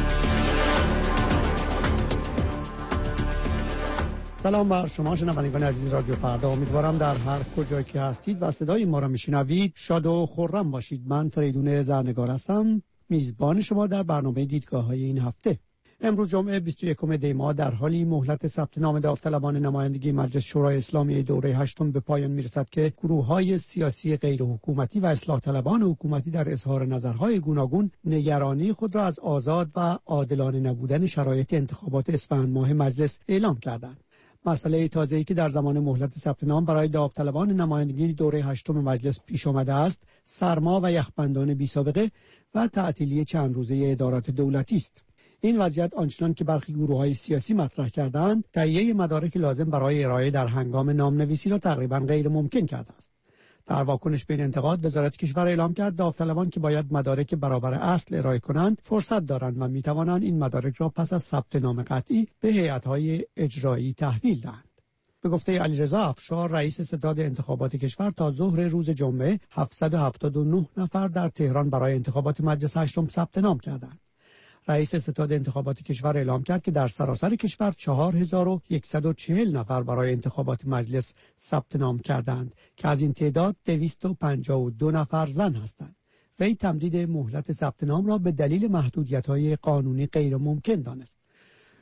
سلام بر شما شنوندگان عزیز رادیو فردا. امیدوارم در هر کجایی که هستید و صدای ما را میشنوید شاد و خرم باشید. من فریدون زرنگار هستم، میزبان شما در برنامه دیدگاه‌های این هفته. امروز جمعه 21 دی ماه در حالی مهلت ثبت نام داوطلبان نمایندگی مجلس شورای اسلامی دوره هشتم به پایان میرسد که گروه‌های سیاسی غیر حکومتی و اصلاح طلبان حکومتی در اظهار نظرهای گوناگون نگرانی خود را از آزاد و عادلانه نبودن شرایط انتخابات اسفند ماه مجلس اعلام کردند. مسئله تازه‌ای که در زمان مهلت ثبت نام برای داوطلبان نمایندگی دوره هشتم مجلس پیش آمده است، سرما و یخبندان بی‌سابقه و تعطیلی چند روزه ادارات دولتی است. این وضعیت آنچنان که برخی گروه‌های سیاسی مطرح کردند، تهیه مدارک لازم برای ارائه در هنگام نام‌نویسی را تقریباً غیر ممکن کرده است. در واکنش به این انتقاد، وزارت کشور اعلام کرد داوطلبان که باید مدارک برابر اصل ارائه کنند، فرصت دارند و می‌توانند این مدارک را پس از ثبت نام قطعی به هیئت‌های اجرایی تحویل دهند. به گفته علیرضا افشار، رئیس ستاد انتخابات کشور، تا ظهر روز جمعه 779 نفر در تهران برای انتخابات مجلس هشتم ثبت نام کردند. رئیس ستاد انتخابات کشور اعلام کرد که در سراسر کشور 4140 نفر برای انتخابات مجلس ثبت نام کردند که از این تعداد 252 نفر زن هستند. وی تمدید مهلت ثبت نام را به دلیل محدودیت‌های قانونی غیر ممکن دانست.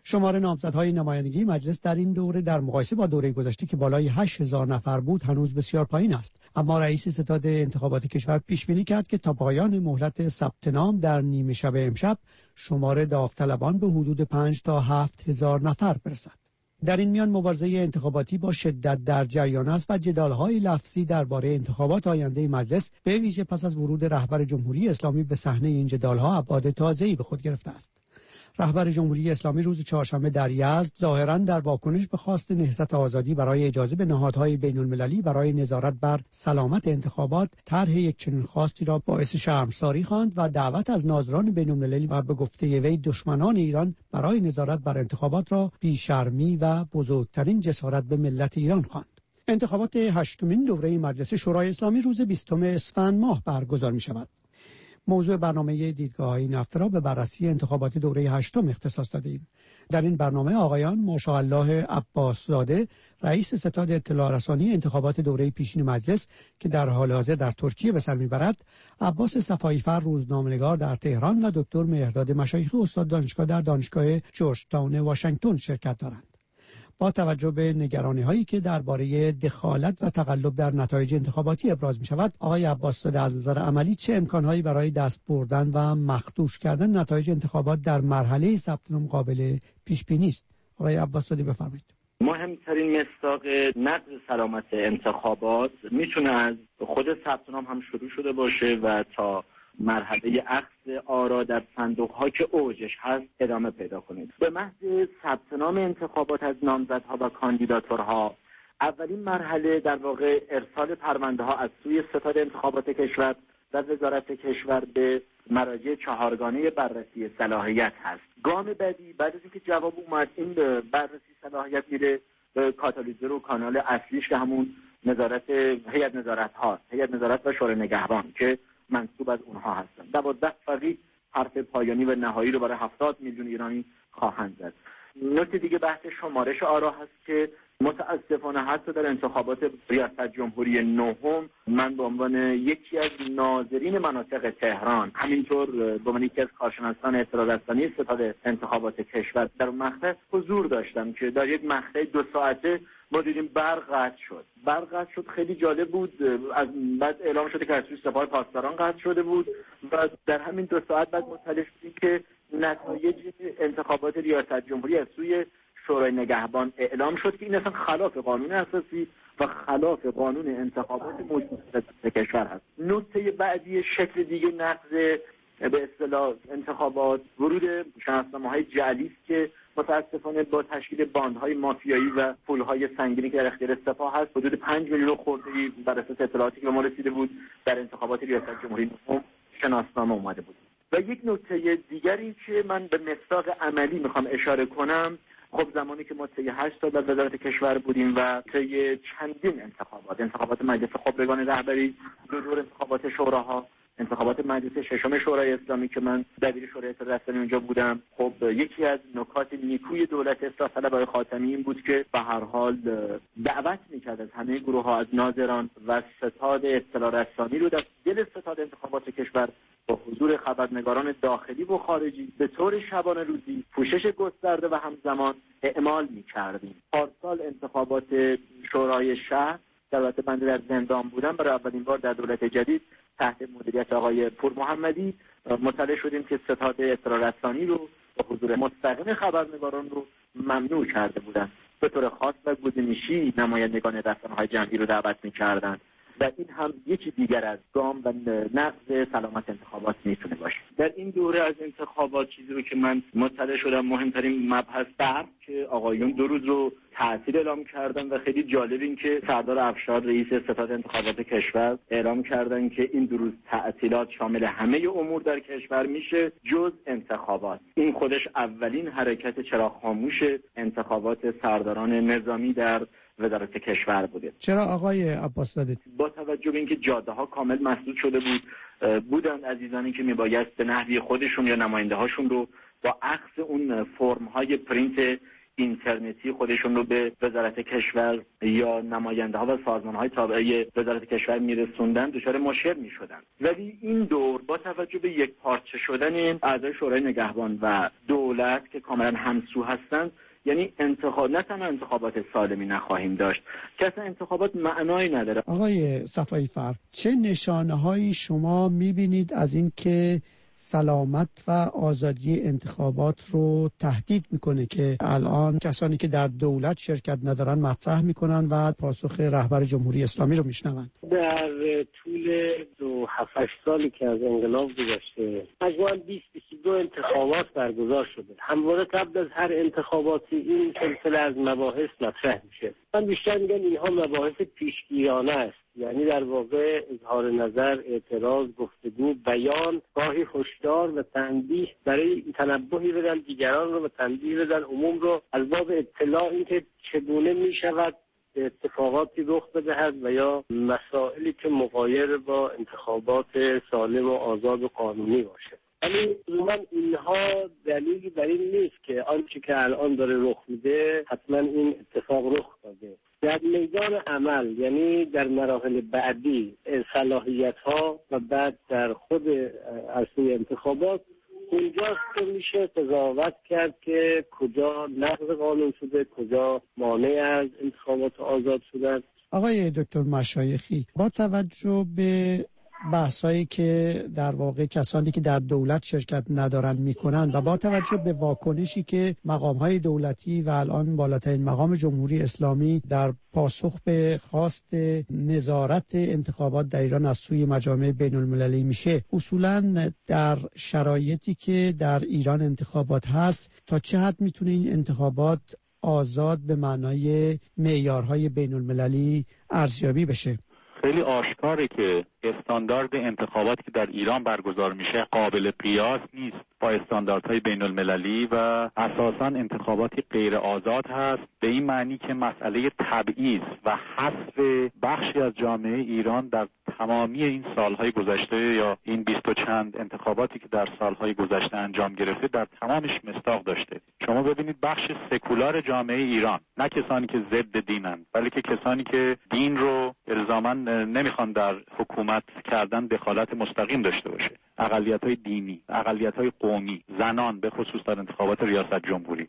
شمار نامزدهای نمایندگی مجلس در این دوره در مقایسه با دوره گذشته که بالای 8000 نفر بود هنوز بسیار پایین است. اما رئیس ستاد انتخابات کشور پیش بینی کرد که تا پایان مهلت ثبت نام در نیمه شب امشب شمار داوطلبان به حدود 5 تا 7000 نفر برسد. در این میان مبارزه انتخاباتی با شدت در جریان است و جدال‌های لفظی درباره انتخابات آینده مجلس به ویژه پس از ورود رهبر جمهوری اسلامی به صحنه این جدال‌ها ابعاد تازه‌ای به خود گرفته است. رهبر جمهوری اسلامی روز چهارشنبه در یزد ظاهراً در واکنش به خواست نهضت آزادی برای اجازه به نهادهای بین‌المللی برای نظارت بر سلامت انتخابات طرح یک چنین خواستی را باعث شرمساری خواند و دعوت از ناظران بین‌المللی و به گفته وی دشمنان ایران برای نظارت بر انتخابات را بی‌شرمی و بزرگترین جسارت به ملت ایران خواند. انتخابات هشتمین دوره مجلس شورای اسلامی روز 20 اسفند ماه برگزار می‌شود. موضوع برنامه دیدگاه‌های این هفته را به بررسی انتخابات دوره هشتم اختصاص داده‌ایم. در این برنامه آقایان ماشاءالله عباس زاده، رئیس ستاد اطلاع رسانی انتخابات دوره پیشین مجلس که در حال حاضر در ترکیه به سر میبرد، عباس صفایی‌فر روزنامه‌نگار در تهران و دکتر مهرداد مشایخی استاد دانشگاه در دانشگاه جورج تاون واشنگتن شرکت دارند. با توجه به نگرانی‌هایی که درباره دخالت و تقلب در نتایج انتخاباتی ابراز می‌شود، آقای عباس زاده از نظر عملی چه امکان‌هایی برای دست بردن و مخدوش کردن نتایج انتخابات در مرحله ثبت نام قابل پیش‌بینی است؟ آقای عباس زاده بفرمایید. مهمترین مصداق نقض سلامت انتخابات میتونه از خود ثبت نام هم شروع شده باشه و تا مرحله اخذ آرا در صندوق‌ها که اوجش هست ادامه پیدا کنید. به محض ثبت نام انتخابات از نامزدها و کاندیداتورها، اولین مرحله در واقع ارسال پرونده‌ها از سوی ستاد انتخابات کشور و وزارت کشور به مراجع چهارگانه بررسی صلاحیت هست. گام بعدی بعد از اینکه جواب اومد، این بررسی صلاحیت میره به کاتالیزور و کانال اصلیش که همون نظارت هیئت نظارت ها، هیئت نظارت و شورای نگهبان که منصوب از اونها هستن. 12 فقیه حرف پایانی و نهایی رو برای 70 میلیون ایرانی خواهند زد. نکته دیگه بحث شمارش آرا هست که متاسفانه حتی در انتخابات ریاست جمهوری نهم من به عنوان یکی از ناظرین مناطق تهران، همینطور به عنوان یکی از کارشناسان اطلاع رسانی ستاد انتخابات کشور در اون مقطع حضور داشتم که در یک مقطع 2 ساعته ما دیدیم برق قطع شد. خیلی جالب بود. از بعد اعلام شده که از سوی سپاه پاسداران قطع شده بود و در همین 2 ساعت بعد مطلع شدیم که نتایج انتخابات ریاست جمهوری از سوی شورای نگهبان اعلام شد که این اصلا خلاف قانون اساسی و خلاف قانون انتخابات موجود در کشور هست. نکته بعدی شکل دیگه نقض به اصطلاح انتخابات ورود شناسنامه‌های جعلی است که متاسفانه با تشکیل باندهای مافیایی و پولهای سنگینی که در اختیار سپاه هست، حدود 5 میلیون خورده‌ای بر اساس اطلاعاتی که به ما رسیده بود در انتخابات ریاست جمهوری نهم شناسنامه اومده بود. و یک نکته دیگری که من به مصداق عملی میخوام اشاره کنم، خب زمانی که ما طی 8 سال در وزارت کشور بودیم و طی چندین انتخابات مجلس خبرگان رهبری، دور انتخابات شوراها، انتخابات مجلس ششم شورای اسلامی که من دبیر شورای اطلاع رسانی اونجا بودم، خب یکی از نکات نیکوی دولت اصلاح طلب‌های خاتمی این بود که به هر حال دعوت می‌کرد از همه گروه‌ها، از ناظران و ستاد اطلاع رسانی رو در دل ستاد انتخابات کشور با حضور خبرنگاران داخلی و خارجی به طور شبانه روزی پوشش گسترده و همزمان اعمال می‌کردیم. پارسال انتخابات شورای شهر در بنده در زندان بودم، برای اولین بار در دولت جدید تحت مدیریت آقای پور محمدی مطلع شدیم که ستاد اطلاع رسانی رو با حضور مستقیم خبرنگاران رو ممنوع کرده بودند. به طور خاص و گزینشی نمایندگان رسانه‌های جمعی رو دعوت می‌کردند و این هم یکی دیگر از گام و نقض سلامت انتخابات میتونه باشه. در این دوره از انتخابات چیزی رو که من مطلع شدم، مهمترین مبحث برق که آقایون 2 روز رو تعطیل اعلام کردن و خیلی جالب این که سردار افشار رئیس ستاد انتخابات کشور اعلام کردن که این 2 روز تعطیلات شامل همه امور در کشور میشه جز انتخابات. این خودش اولین حرکت چراغ خاموش انتخابات سرداران نظامی در وزارت کشور بوده. چرا آقای عباس زاده؟ با توجه به اینکه جاده ها کامل مسدود شده بودن عزیزانی که میبایست به نحوی خودشون یا نماینده هاشون رو با اخذ اون فرم های پرینت اینترنتی خودشون رو به وزارت کشور یا نماینده ها و سازمان های تابع وزارت کشور میرسوندن دچار مشکل میشدن. ولی این دور با توجه به یک پارچه شدن اعضای شورای نگهبان و دولت که کاملا همسو هستند، یعنی نه تنها انتخابات سالمی نخواهیم داشت که اصلا انتخابات معنایی نداره. آقای صفایی فر، چه نشانه‌هایی شما می‌بینید از این که سلامت و آزادی انتخابات رو تهدید میکنه که الان کسانی که در دولت شرکت ندارن مطرح میکنن و پاسخ رهبر جمهوری اسلامی رو میشنون؟ در طول 7-8 سالی که از انقلاب گذشته مجموعاً 20-22 انتخابات برگزار شده. همواره قبل از هر انتخاباتی این سلسله از مباحث مطرح میشه. من بیشتر میگم اینها مباحث پیشگیرانه است، یعنی در واقع اظهار نظر، اعتراض، گفتگو، بیان، گاهی هشدار و تنبیه برای تنبهی بدن دیگران رو و تنبیه بدن عموم رو از باب اطلاع اینکه چگونه میشود اتفاقاتی رخ بدهد و یا مسائلی که مغایر با انتخابات سالم و آزاد و قانونی باشه. ولی من اینها دلیلی بر این نیست که آنچه که الان داره رخ میده حتما این اتفاق رخ داده. در میدان عمل، یعنی در مراحل بعدی صلاحیت ها و بعد در خود عرصه انتخابات، اونجاست که میشه قضاوت کرد که کجا نقض قانون شده، کجا مانع از انتخابات آزاد شدن. آقای دکتر مشایخی، با توجه به بحثایی که در واقع کسانی که در دولت شرکت ندارن میکنن و با توجه به واکنشی که مقامهای دولتی و الان بالاترین مقام جمهوری اسلامی در پاسخ به خواست نظارت انتخابات در ایران از سوی مجامع بین المللی میشه، اصولا در شرایطی که در ایران انتخابات هست تا چه حد میتونه این انتخابات آزاد به معنای معیارهای بین المللی ارزیابی بشه؟ خیلی آشکاره که استاندارد انتخاباتی که در ایران برگزار میشه قابل قیاس نیست با استانداردهای بین المللی و اساساً انتخاباتی غیر آزاد هست، به این معنی که مسئله تبعیض و حذف بخشی از جامعه ایران در تمامی این سالهای گذشته یا این 20 و چند انتخاباتی که در سالهای گذشته انجام گرفته در تمامش مصداق داشته. شما ببینید بخش سکولار جامعه ایران، نه کسانی که ضد دینن بلکه کسانی که دین رو الزاماً نمیخوان در حکومت کردن دخالت مستقیم داشته باشه، اقلیت‌های دینی، اقلیت‌های قومی، زنان به خصوص در انتخابات ریاست جمهوری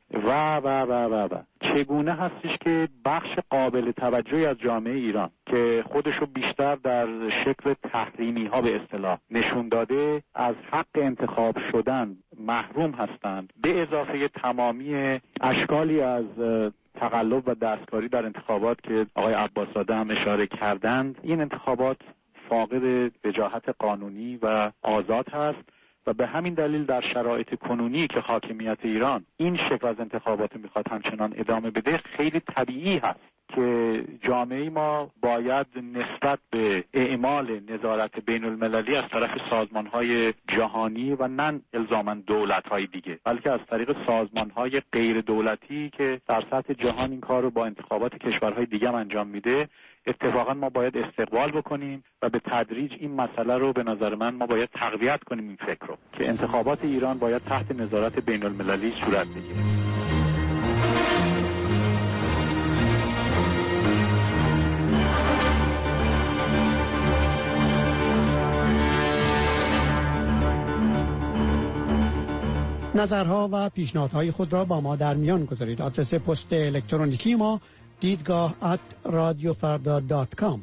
و چگونه هستش که بخش قابل توجهی از جامعه ایران که خودشو بیشتر در شکل تحریمی ها به اصطلاح نشون داده از حق انتخاب شدن محروم هستند، به اضافه تمامی اشکالی از تقلب و دستکاری در انتخابات که آقای عباس‌زاده هم اشاره کردند. این انتخابات فاقد وجاهت قانونی و آزاد هست و به همین دلیل در شرایط کنونی که حاکمیت ایران این شکل از انتخابات میخواد همچنان ادامه بده، خیلی طبیعی هست که جامعه ما باید نسبت به اعمال نظارت بین المللی از طرف سازمان‌های جهانی و نه الزاماً دولت‌های دیگه، بلکه از طریق سازمان‌های غیر دولتی که در سطح جهان این کار رو با انتخابات کشورهای دیگه هم انجام میده، اتفاقا ما باید استقبال بکنیم و به تدریج این مسئله رو به نظر من ما باید تقویت کنیم این فکر رو که انتخابات ایران باید تحت نظارت بین المللی صورت بگیره. نظرها و پیشنهادهای خود را با ما در میان گذارید. آدرس پست الکترونیکی ما دیدگاه@radiofarda.com.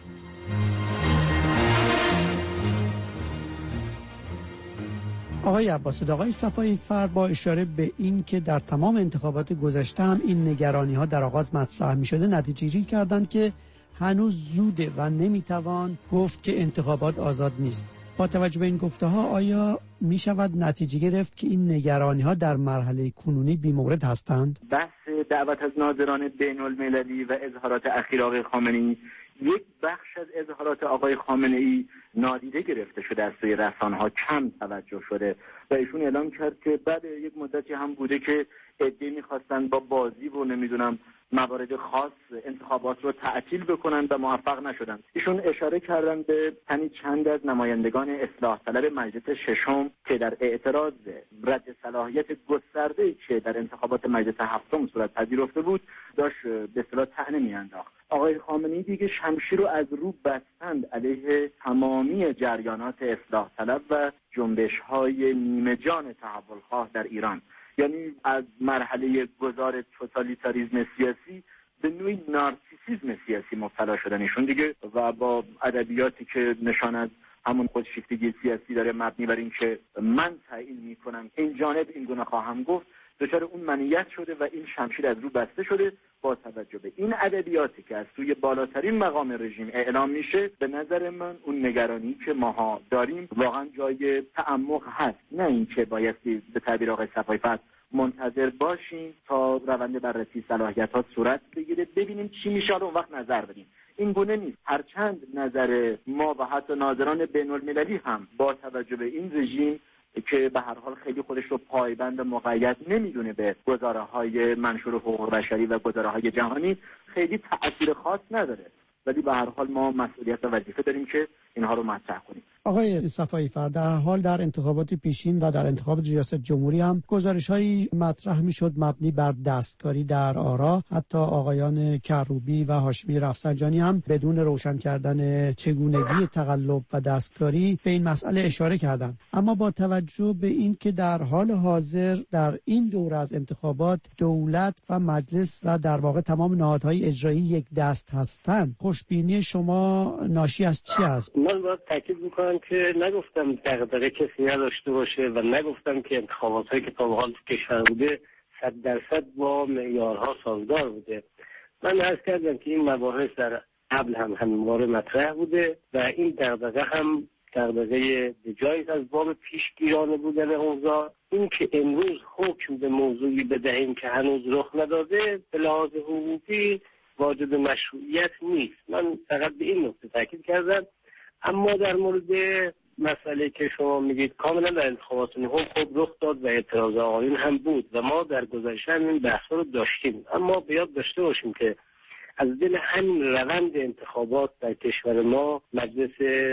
آقای عباسی، آقای صفایی فر با اشاره به این که در تمام انتخابات گذشته هم این نگرانی ها در آغاز مطرح می شده، نتیجه گیری کردند که هنوز زوده و نمیتوان گفت که انتخابات آزاد نیست. با توجه به این گفته ها آیا می شود نتیجه گرفت که این نگرانی ها در مرحله کنونی بی‌مورد هستند؟ بحث دعوت از ناظران بین المللی و اظهارات اخیر آقای خامنه‌ای یک بخش از اظهارات آقای خامنه‌ای نادیده گرفته شده از سوی رسانه‌ها، کم توجه شده و ایشون اعلام کرد که بعد یک مدتی هم بوده که عده‌ای می‌خواستن با بازی و نمیدونم موارد خاص انتخابات رو تعطیل بکنن و موفق نشدن. ایشون اشاره کردن به تنی چند از نمایندگان اصلاح طلب مجلس ششم که در اعتراض رد صلاحیت گسترده‌ای که در انتخابات مجلس هفتم صورت پذیرفته بود داشت به اصطلاح طعنه می‌انداخت. آقای خامنه‌ای دیگه شمشیر رو از رو بستند علیه تمامی جریانات اصلاح طلب و جنبش‌های نیمه جان تحولخواه در ایران، یعنی از مرحله گذار توتالیتاریسم سیاسی به نوعی نارسیسیسم سیاسی مبتلا شدن ایشون دیگه و با ادبیاتی که نشان از همون خودشیفتگی سیاسی داره مبنی بر این که من تعیین میکنم این جانب این گونه خواهم گفت، دچار اون منیت شده و این شمشیر از رو بسته شده. با توجه به این ادبیاتی که از سوی بالاترین مقام رژیم اعلام میشه، به نظر من اون نگرانی که ماها داریم واقعا جای تعمق هست، نه اینکه بایستی به تعبیر آقای صفای‌فت منتظر باشیم تا روند بررسی صلاحیت‌ها صورت بگیره ببینیم چی میشه اون وقت نظر بدیم. این گونه نیست. هرچند نظر ما و حتی ناظران بین‌المللی هم با توجه به این رژیم که به هر حال خیلی خودش رو پایبند مقید نمیدونه به گزاره‌های منشور حقوق بشری و گزاره‌های جهانی، خیلی تأثیر خاص نداره، ولی به هر حال ما مسئولیت و وظیفه داریم که اینها رو مطرح کنیم. آقای صفایی‌فر، در حال در انتخابات پیشین و در انتخابات ریاست جمهوری هم گزارش‌هایی مطرح می‌شد مبنی بر دستکاری در آرا. حتی آقایان کروبی و هاشمی رفسنجانی هم بدون روشن کردن چگونگی تقلب و دستکاری به این مسئله اشاره کردند. اما با توجه به این که در حال حاضر در این دوره از انتخابات دولت و مجلس و در واقع تمام نهادهای اجرایی یک دست هستند، خوشبینی شما ناشی از چی است؟ من باید تاکید میکنم که نگفتم دغدغه کسی نداشته باشه و نگفتم که انتخابات‌هایی که تا به حال تو کشور بوده 100% با معیارها سازگار بوده. من عرض کردم که این مباحث در قبل هم همواره مطرح بوده و این دغدغه هم دغدغه بجایز از باب پیشگیرانه بودن اوضاع. این که امروز حکم به موضوعی بدهیم که هنوز رخ نداده به لحاظ حقوقی واجب مشروعیت نیست. من فقط به این نکته تاکید کردم. اما در مورد مسئله که شما میگید کاملا در انتخابات نهم خب رخ داد و اعتراض آقایون هم بود و ما در گذشته این بحثا رو داشتیم. اما به یاد داشته باشیم که از دل همین روند انتخابات در کشور ما مجلس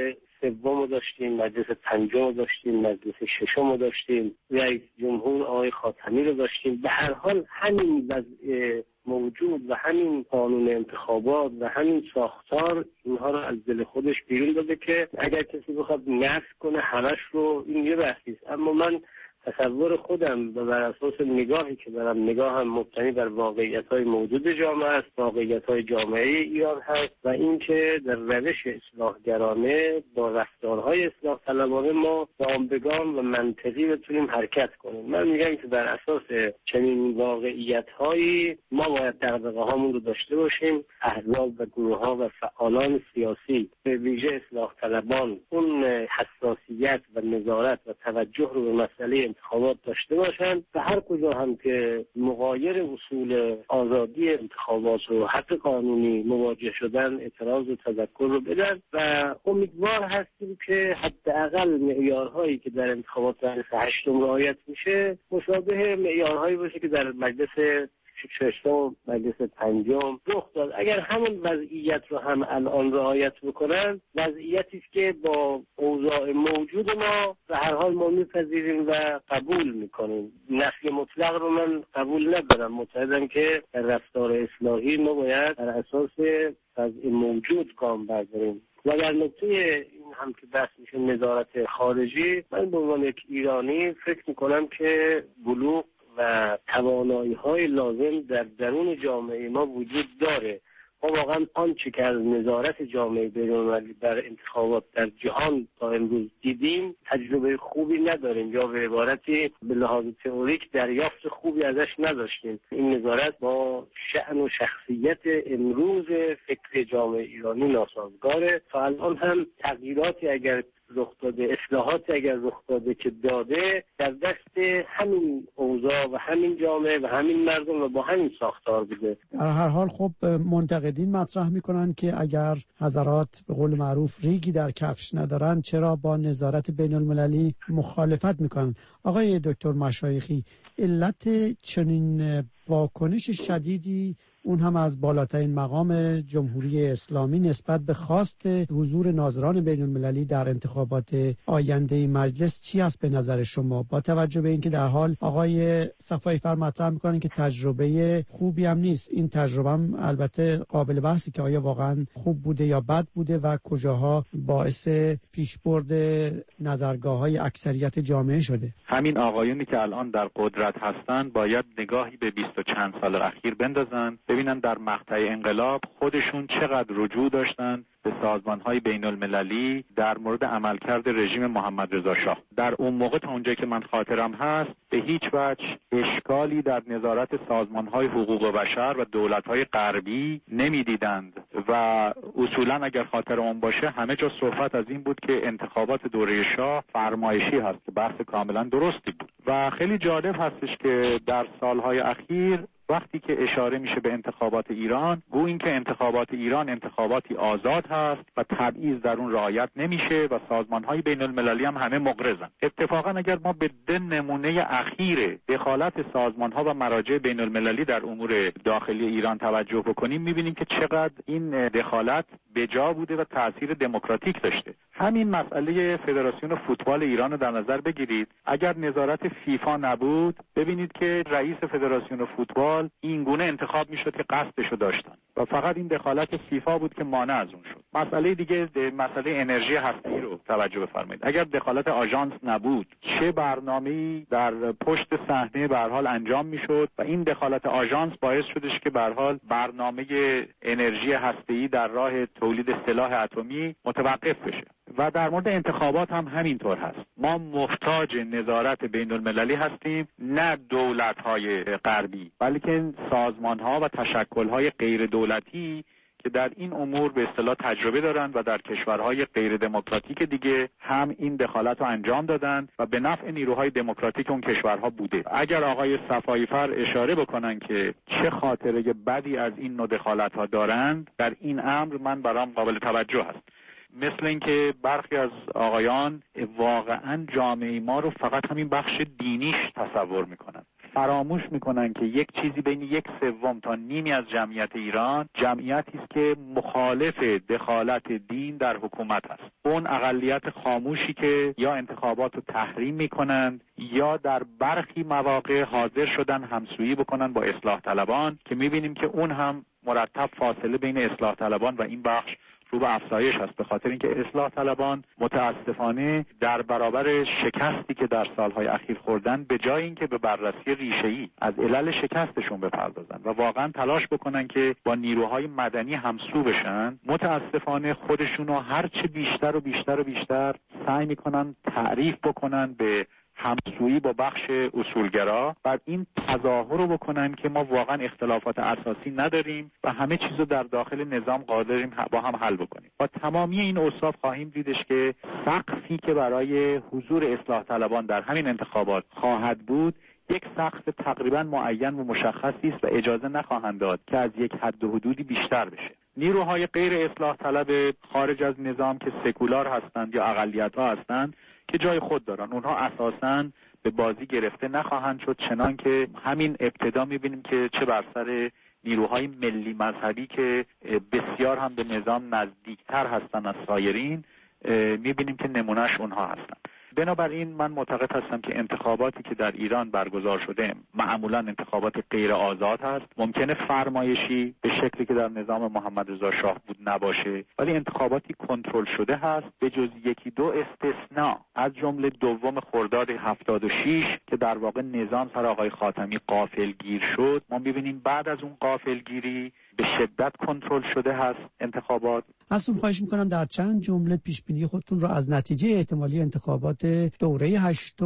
سوم رو داشتیم، مجلس پنجم رو داشتیم، مجلس ششم رو داشتیم، رئیس جمهور آقای خاتمی رو داشتیم. به هر حال همین وضع موجود و همین قانون انتخابات و همین ساختار اینها رو از دل خودش بیرون داده که اگر کسی بخواد نفی کنه همش رو، این یه بحثی است. اما من تصور خودم و بر اساس نگاهی که دارم، نگاهم مبتنی بر واقعیت‌های موجود جامعه است، واقعیت‌های جامعه ایران هست و اینکه در روش اصلاحگرانه با رفتارهای اصلاح طلبانه ما گام به گام و منطقی بتونیم حرکت کنیم. من میگم که بر اساس چنین واقعیت‌هایی ما باید دغدغه‌هامون رو داشته باشیم. احزاب و گروه‌ها و فعالان سیاسی به ویژه اصلاح طلبان اون حساسیت و نظارت و توجه رو به مسئله انتخابات داشته باشند و هر کجا هم که مغایر اصول آزادی انتخابات و حق قانونی مواجه شدن اعتراض و تذکر رو بدن و امیدوار هستیم که حداقل معیارهایی که در انتخابات مجلس هشتم رعایت میشه مشابه معیارهایی باشه که در مجلس ششم، مجلس پنجم رخ داد. اگر همون وضعیت رو هم الان رعایت بکنن، وضعیتی است که با اوضاع موجود ما به هر حال ما میپذیریم و قبول میکنیم. نفی مطلق رو من قبول ندارم. معتقدم که در رفتار اصلاحی ما باید بر اساس وضع موجود گام برداریم. و در نکته این هم که بحث میشه نظارت خارجی، من به عنوان یک ایرانی فکر میکنم که بلوغ و توانایی‌های لازم در درون جامعه ما وجود داره. ما واقعا آنچه که از نظارت جامعه بین‌المللی بر انتخابات در جهان تا امروز دیدیم تجربه خوبی نداریم یا به عبارتی به لحاظ تئوریک دریافت خوبی ازش نداشتیم. این نظارت با شأن و شخصیت امروز فکر جامعه ایرانی ناسازگاره. تا الان هم تغییراتی اگر رخ داده، اصلاحاتی اگر رخ داده که داده، در دست همین اوضاع و همین جامعه و همین مردم و با همین ساختار بوده. در هر حال خب منتقدین مطرح میکنن که اگر حضرات به قول معروف ریگی در کفش ندارن چرا با نظارت بین المللی مخالفت میکنن؟ آقای دکتر مشایخی، علت چنین واکنش شدیدی اون هم از بالاترین مقام جمهوری اسلامی نسبت به خواست حضور ناظران بین المللی در انتخابات آینده مجلس چی است به نظر شما؟ با توجه به اینکه در حال آقای صفایی فر مطرح میکنن که تجربه خوبی هم نیست، این تجربه هم البته قابل بحثی که آیا واقعا خوب بوده یا بد بوده و کجاها باعث پیشبرد نظرگاه‌های اکثریت جامعه شده. همین آقایونی که الان در قدرت هستند باید نگاهی به 20 و چند سال اخیر بندازن، ببینن در مقطع انقلاب خودشون چقدر رجوع داشتن به سازمان‌های بین‌المللی در مورد عملکرد رژیم محمد رضا شاه. در اون موقع تا اونجایی که من خاطرم هست به هیچ وجه اشکالی در نظارت سازمان‌های حقوق بشر و دولت‌های غربی نمی‌دیدند و اصولاً اگر خاطرم باشه همه جا صحبت از این بود که انتخابات دوره شاه فرمایشی هست که بحث کاملاً درستی بود و خیلی جالب هستش که در سال‌های اخیر وقتی که اشاره میشه به انتخابات ایران، گویا اینکه انتخابات ایران انتخاباتی آزاد هست و تبعیض در اون رعایت نمیشه و سازمان‌های بین‌المللی هم همه مقرضن. اتفاقا اگر ما به نمونه اخیر دخالت سازمان‌ها و مراجع بین‌المللی در امور داخلی ایران توجه بکنیم، می‌بینیم که چقدر این دخالت بجا بوده و تأثیر دموکراتیک داشته. همین مسئله فدراسیون فوتبال ایران رو در نظر بگیرید. اگر نظارت فیفا نبود، ببینید که رئیس فدراسیون فوتبال این گونه انتخاب میشد که قصدشو داشتن و فقط این دخالت فیفا بود که مانع از اون شد. مسئله دیگه مسئله انرژی هسته‌ای رو توجه بفرمایید. اگر دخالت آژانس نبود، چه برنامه‌ای در پشت صحنه به هر حال انجام میشد و این دخالت آژانس باعث شدش که به هر حال برنامه انرژی هسته‌ای در راه تولید سلاح اتمی متوقف بشه. و در مورد انتخابات هم همینطور هست. ما محتاج نظارت بین‌المللی هستیم، نه دولت‌های غربی، بلکه سازمان‌ها و تشکل‌های غیر دولتی که در این امور به اصطلاح تجربه دارند و در کشورهای غیر دموکراتیک دیگه هم این دخالت رو انجام دادن و به نفع نیروهای دموکراتیک اون کشورها بوده. اگر آقای صفایی فر اشاره بکنن که چه خاطره بدی از این نوع دخالت‌ها دارند، در این امر من برام قابل توجه است. مثل اینکه برخی از آقایان واقعا جامعه ما رو فقط همین بخش دینیش تصور میکنن، فراموش میکنن که یک چیزی بین 1/3 تا نیمی از جمعیت ایران جمعیتی است که مخالف دخالت دین در حکومت است. اون اقلیت خاموشی که یا انتخابات رو تحریم میکنند یا در برخی مواقع حاضر شدن همسویی بکنن با اصلاح طلبان که میبینیم که اون هم مرتب فاصله بین اصلاح طلبان و این بخش رو به افزایش هست، به خاطر اینکه اصلاح طلبان متاسفانه در برابر شکستی که در سالهای اخیر خوردن به جای اینکه به بررسی ریشه‌ای از علل شکستشون بپردازن و واقعا تلاش بکنن که با نیروهای مدنی همسو بشن، متاسفانه خودشونو هرچه بیشتر و بیشتر و بیشتر سعی میکنن تعریف بکنن به همسویی با بخش اصولگرا و این تظاهر رو بکنن که ما واقعا اختلافات اساسی نداریم و همه چیزو در داخل نظام قادریم با هم حل بکنیم. با تمامی این اوصاف خواهیم دیدش که سقفی که برای حضور اصلاح طلبان در همین انتخابات خواهد بود یک سقف تقریبا معین و مشخصی است و اجازه نخواهند داد که از یک حد و حدودی بیشتر بشه. نیروهای غیر اصلاح طلب خارج از نظام که سکولار هستند یا اقلیت‌ها هستند که جای خود دارن، اونها اساساً به بازی گرفته نخواهند شد، چنان که همین ابتدا میبینیم که چه بر سر نیروهای ملی مذهبی که بسیار هم به نظام نزدیکتر هستن از سایرین میبینیم که نمونهش اونها هستن. بنابراین من معتقد هستم که انتخاباتی که در ایران برگزار شده معمولا انتخابات غیر آزاد هست. ممکنه فرمایشی به شکلی که در نظام محمد رضا شاه بود نباشه، ولی انتخاباتی کنترل شده هست به جز یکی دو استثناء، از جمله 2 خرداد 76 که در واقع نظام سر آقای خاتمی غافلگیر شد. ما می‌بینیم بعد از اون غافلگیری به شدت کنترل شده هست انتخابات. ازتون خواهش میکنم در چند جمله پیشبینی خودتون رو از نتیجه احتمالی انتخابات دوره 8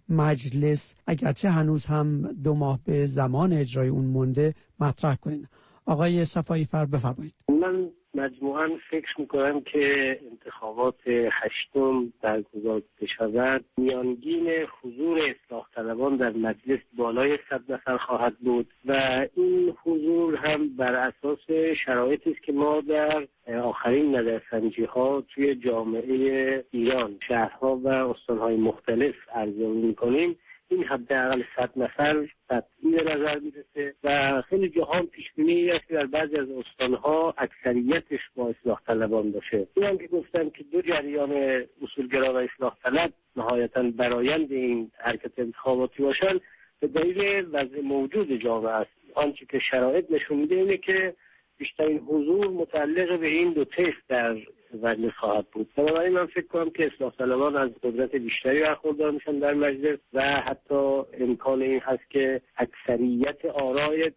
مجلس، اگرچه هنوز هم 2 ماه به زمان اجرای اون مونده، مطرح کنین. آقای صفایی فر بفرمایید. من مجموعاً فکر میکنم که انتخابات 8 برگزار بشود میانگین حضور اصلاح طلبان در مجلس بالای 100 نفر خواهد بود و این حضور هم بر اساس شرایطی است که ما در آخرین نظرسنجی ها توی جامعه ایران، شهرها و استانهای مختلف ارزیابی میکنیم. این حداقل 100 نفر قطعی به نظر میرسه و خیلی جاها پیش بینی است که در بعضی از استانها اکثریتش با اصلاح طلبان باشه. این هم که گفتم که دو جریان اصولگرا و اصلاح طلب نهایتاً برآیند این حرکت انتخاباتی باشن به دلیل وضع موجود جامعه است. آنچه که شرایط نشون میده اینه که بیشترین حضور متعلق به این دو طیف در مجلس خواهد بود. بنابراین من فکر کنم که اصلاح طلبان از قدرت بیشتری برخوردار میشن در مجلس و حتی امکان این هست که اکثریت آرای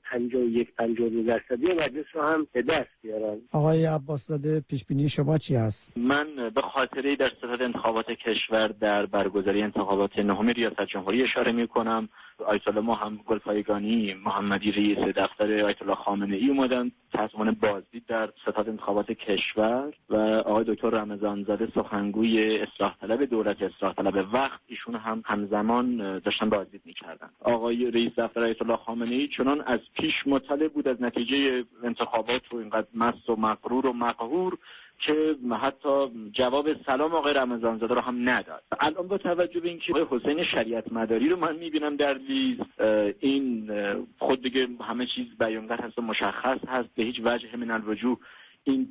51-52% مجلس رو هم به دست بیارن. آقای عباس زاده، پیش بینی شما چی است؟ من به خاطره در ستاد انتخابات کشور در برگزاری انتخابات نهم ریاست جمهوری اشاره میکنم. آیت الله محمد گلپایگانی محمدی رئیس دفتر آیت الله خامنه ای اومدن تحت عنوان بازدید در ستاد انتخابات کشور و آقای دکتر رمضانزاده سخنگوی اصلاح طلب دولت اصلاح طلب وقت، ایشون هم همزمان داشتن بازدید می‌کردن. آقای رئیس دفتر آیت الله خامنه ای چنان از پیش مطلع بود از نتیجه انتخابات و اینقدر مست و مغرور و مقهور که حتی جواب سلام آقای رمضانزاده رو هم نداد. الان با توجه به اینکه آقای حسین شریعت مداری رو من میبینم در لیست، این خود دیگه همه چیز بیانگر هست و مشخص هست، به هیچ وجه من الوجوه این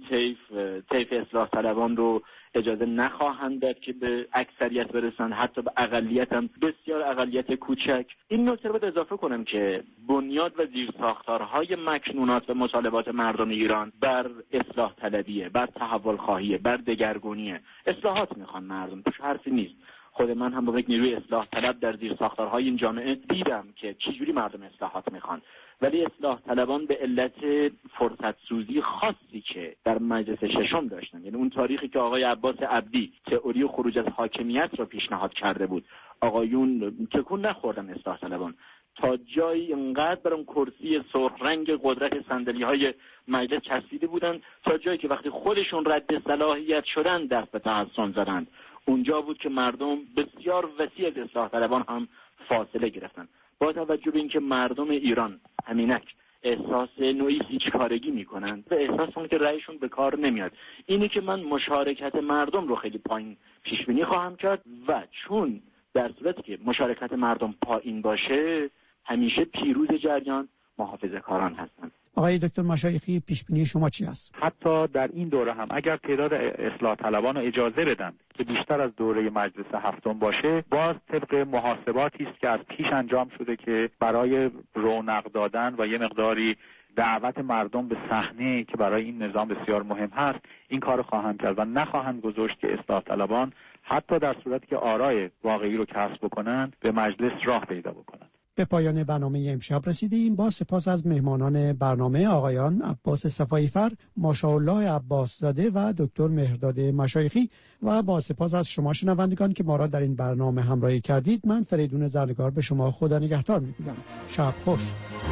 طیف اصلاح طلبان رو اجازه نخواهند داد که به اکثریت برسند، حتی به اقلیت هم بسیار اقلیت کوچک. این نکته رو باید اضافه کنم که بنیاد و زیرساختارهای مکنونات و مطالبات مردم ایران بر اصلاح طلبیه، بر تحول خواهیه، بر دگرگونیه. اصلاحات میخوان مردم، توش حرفی نیست. خود من هم با یک نیروی اصلاح طلب در زیرساختارهای این جامعه دیدم که چجوری مردم اصلاحات میخوان، ولی اصلاح طلبان به علت فرصت سوزی خاصی که در مجلس ششم داشتن، یعنی اون تاریخی که آقای عباس عبدی تئوری خروج از حاکمیت را پیشنهاد کرده بود، آقایون تکون نخوردن اصلاح طلبان تا جایی انقدر بر اون کرسی سرخ رنگ قدرت صندلی‌های مجلس چسبیده بودن تا جایی که وقتی خودشون رد صلاحیت شدن دست به تحسن زدند. اونجا بود که مردم بسیار وسیع از اصلاح طلبان هم فاصله گرفتن. با توجه به اینکه مردم ایران همینک احساس نوعی هیچکارگی میکنن و احساس کنن که رأیشون به کار نمیاد، اینه که من مشارکت مردم رو خیلی پایین پیش بینی خواهم کرد و چون در صورتی که مشارکت مردم پایین باشه همیشه پیروز جریان محافظه‌کاران هستند. آقای دکتر مشایخی، پیش بینی شما چی است؟ حتی در این دوره هم اگر تعداد اصلاح طلبان رو اجازه بدن که بیشتر از دوره مجلس هفتم باشه، باز طبق محاسباتی است که از پیش انجام شده که برای رونق دادن و یه مقداری دعوت مردم به صحنه که برای این نظام بسیار مهم هست این کارو خواهند کرد و نخواهند گذاشت که اصلاح طلبان حتی در صورتی که آرای واقعی رو کسب بکنن به مجلس راه پیدا بکنن. به پایان برنامه امشب رسیدیم. با سپاس از مهمانان برنامه آقایان عباس صفایی‌فر، ماشاءالله عباس زاده و دکتر مهرداد مشایخی و با سپاس از شما شنوندگان که ما را در این برنامه همراهی کردید. من فریدون زرنگار به شما خدا نگهدار می‌گویم. شب خوش.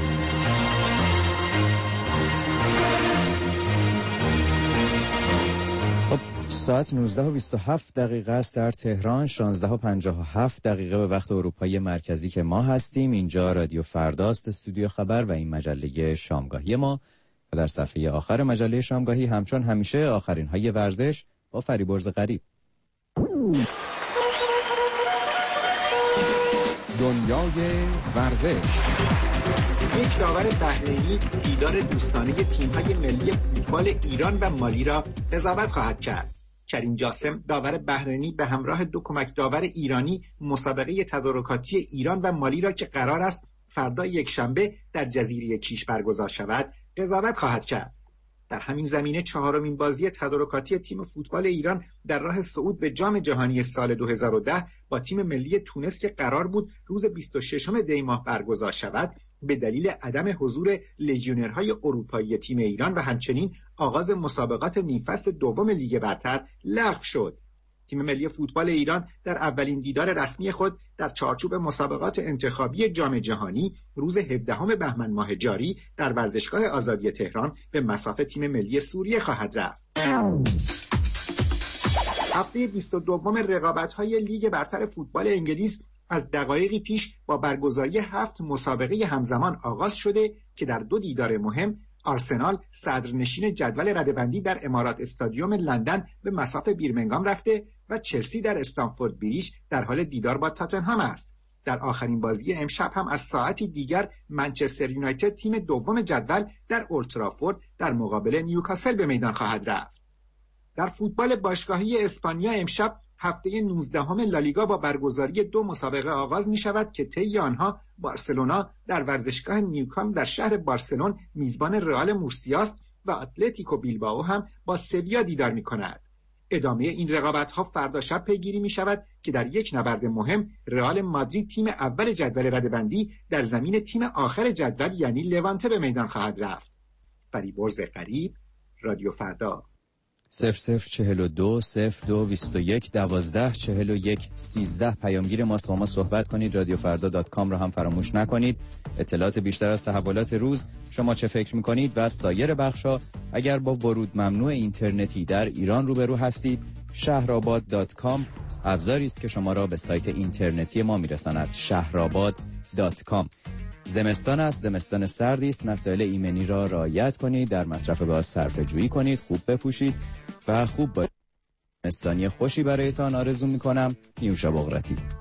ساعت 19:27 است در تهران، 16:57 به وقت اروپای مرکزی که ما هستیم. اینجا رادیو فرداست، استودیو خبر و این مجله شامگاهی ما و در صفحه آخر مجله شامگاهی همچون همیشه آخرین های ورزش با فریبرز غریب. دنیای ورزش. یک داور بحرینی دیدار دوستانه تیم‌های ملی فوتبال ایران و مالی را قضاوت خواهد کرد. کریم جاسم داور بحرینی به همراه دو کمک داور ایرانی مسابقه تدارکاتی ایران و مالی را که قرار است فردا یکشنبه در جزیره کیش برگزار شود قضاوت خواهد کرد. در همین زمینه چهارمین بازی تدارکاتی تیم فوتبال ایران در راه صعود به جام جهانی سال 2010 با تیم ملی تونس که قرار بود روز 26 دی ماه برگزار شود به دلیل عدم حضور لژیونرهای اروپایی تیم ایران و همچنین آغاز مسابقات نیم فصل دوم لیگ برتر لغو شد. تیم ملی فوتبال ایران در اولین دیدار رسمی خود در چارچوب مسابقات انتخابی جام جهانی روز 17 بهمن ماه جاری در ورزشگاه آزادی تهران به مصاف تیم ملی سوریه خواهد رفت. هفته 22 رقابت‌های لیگ برتر فوتبال انگلیس از دقایقی پیش با برگزاری 7 مسابقه همزمان آغاز شده که در 2 دیدار مهم آرسنال صدرنشین جدول رده‌بندی در امارات استادیوم لندن به مصاف بیرمنگام رفته و چلسی در استنفورد بریج در حال دیدار با تاتنهام است. در آخرین بازی امشب هم از ساعتی دیگر منچستر یونایتد تیم دوم جدول در اولترافورد در مقابل نیوکاسل به میدان خواهد رفت. در فوتبال باشگاهی اسپانیا امشب هفته 19 لالیگا با برگزاری 2 مسابقه آغاز می شود که طی آنها بارسلونا در ورزشگاه نیوکامپ در شهر بارسلون میزبان رئال مورسیاست و اتلتیکو بیلبائو هم با سویا دیدار می کند. ادامه این رقابت‌ها فردا شب پیگیری می شود که در یک نبرد مهم رئال مادرید تیم اول جدول رده‌بندی در زمین تیم آخر جدول یعنی لوانته به میدان خواهد رفت. فریبرز غریب، رادیو فردا. 0042 02 21 12 41 13 پیامگیر ماست. با ما صحبت کنید. رادیوفردا.com را هم فراموش نکنید. اطلاعات بیشتر از تحولات روز، شما چه فکر میکنید و سایر بخشا، اگر با ورود ممنوع اینترنتی در ایران روبرو هستید، shahrabad.com ابزاری است که شما را به سایت اینترنتی ما میرساند. shahrabad.com. زمستان است، زمستان سردی است. مسائل ایمنی را رعایت کنید، در مصرف گاز صرفه جویی کنید، خوب بپوشید و خوب باشید. زمستانی خوشی برایتان آرزو میکنم. نیوشا بغراتی.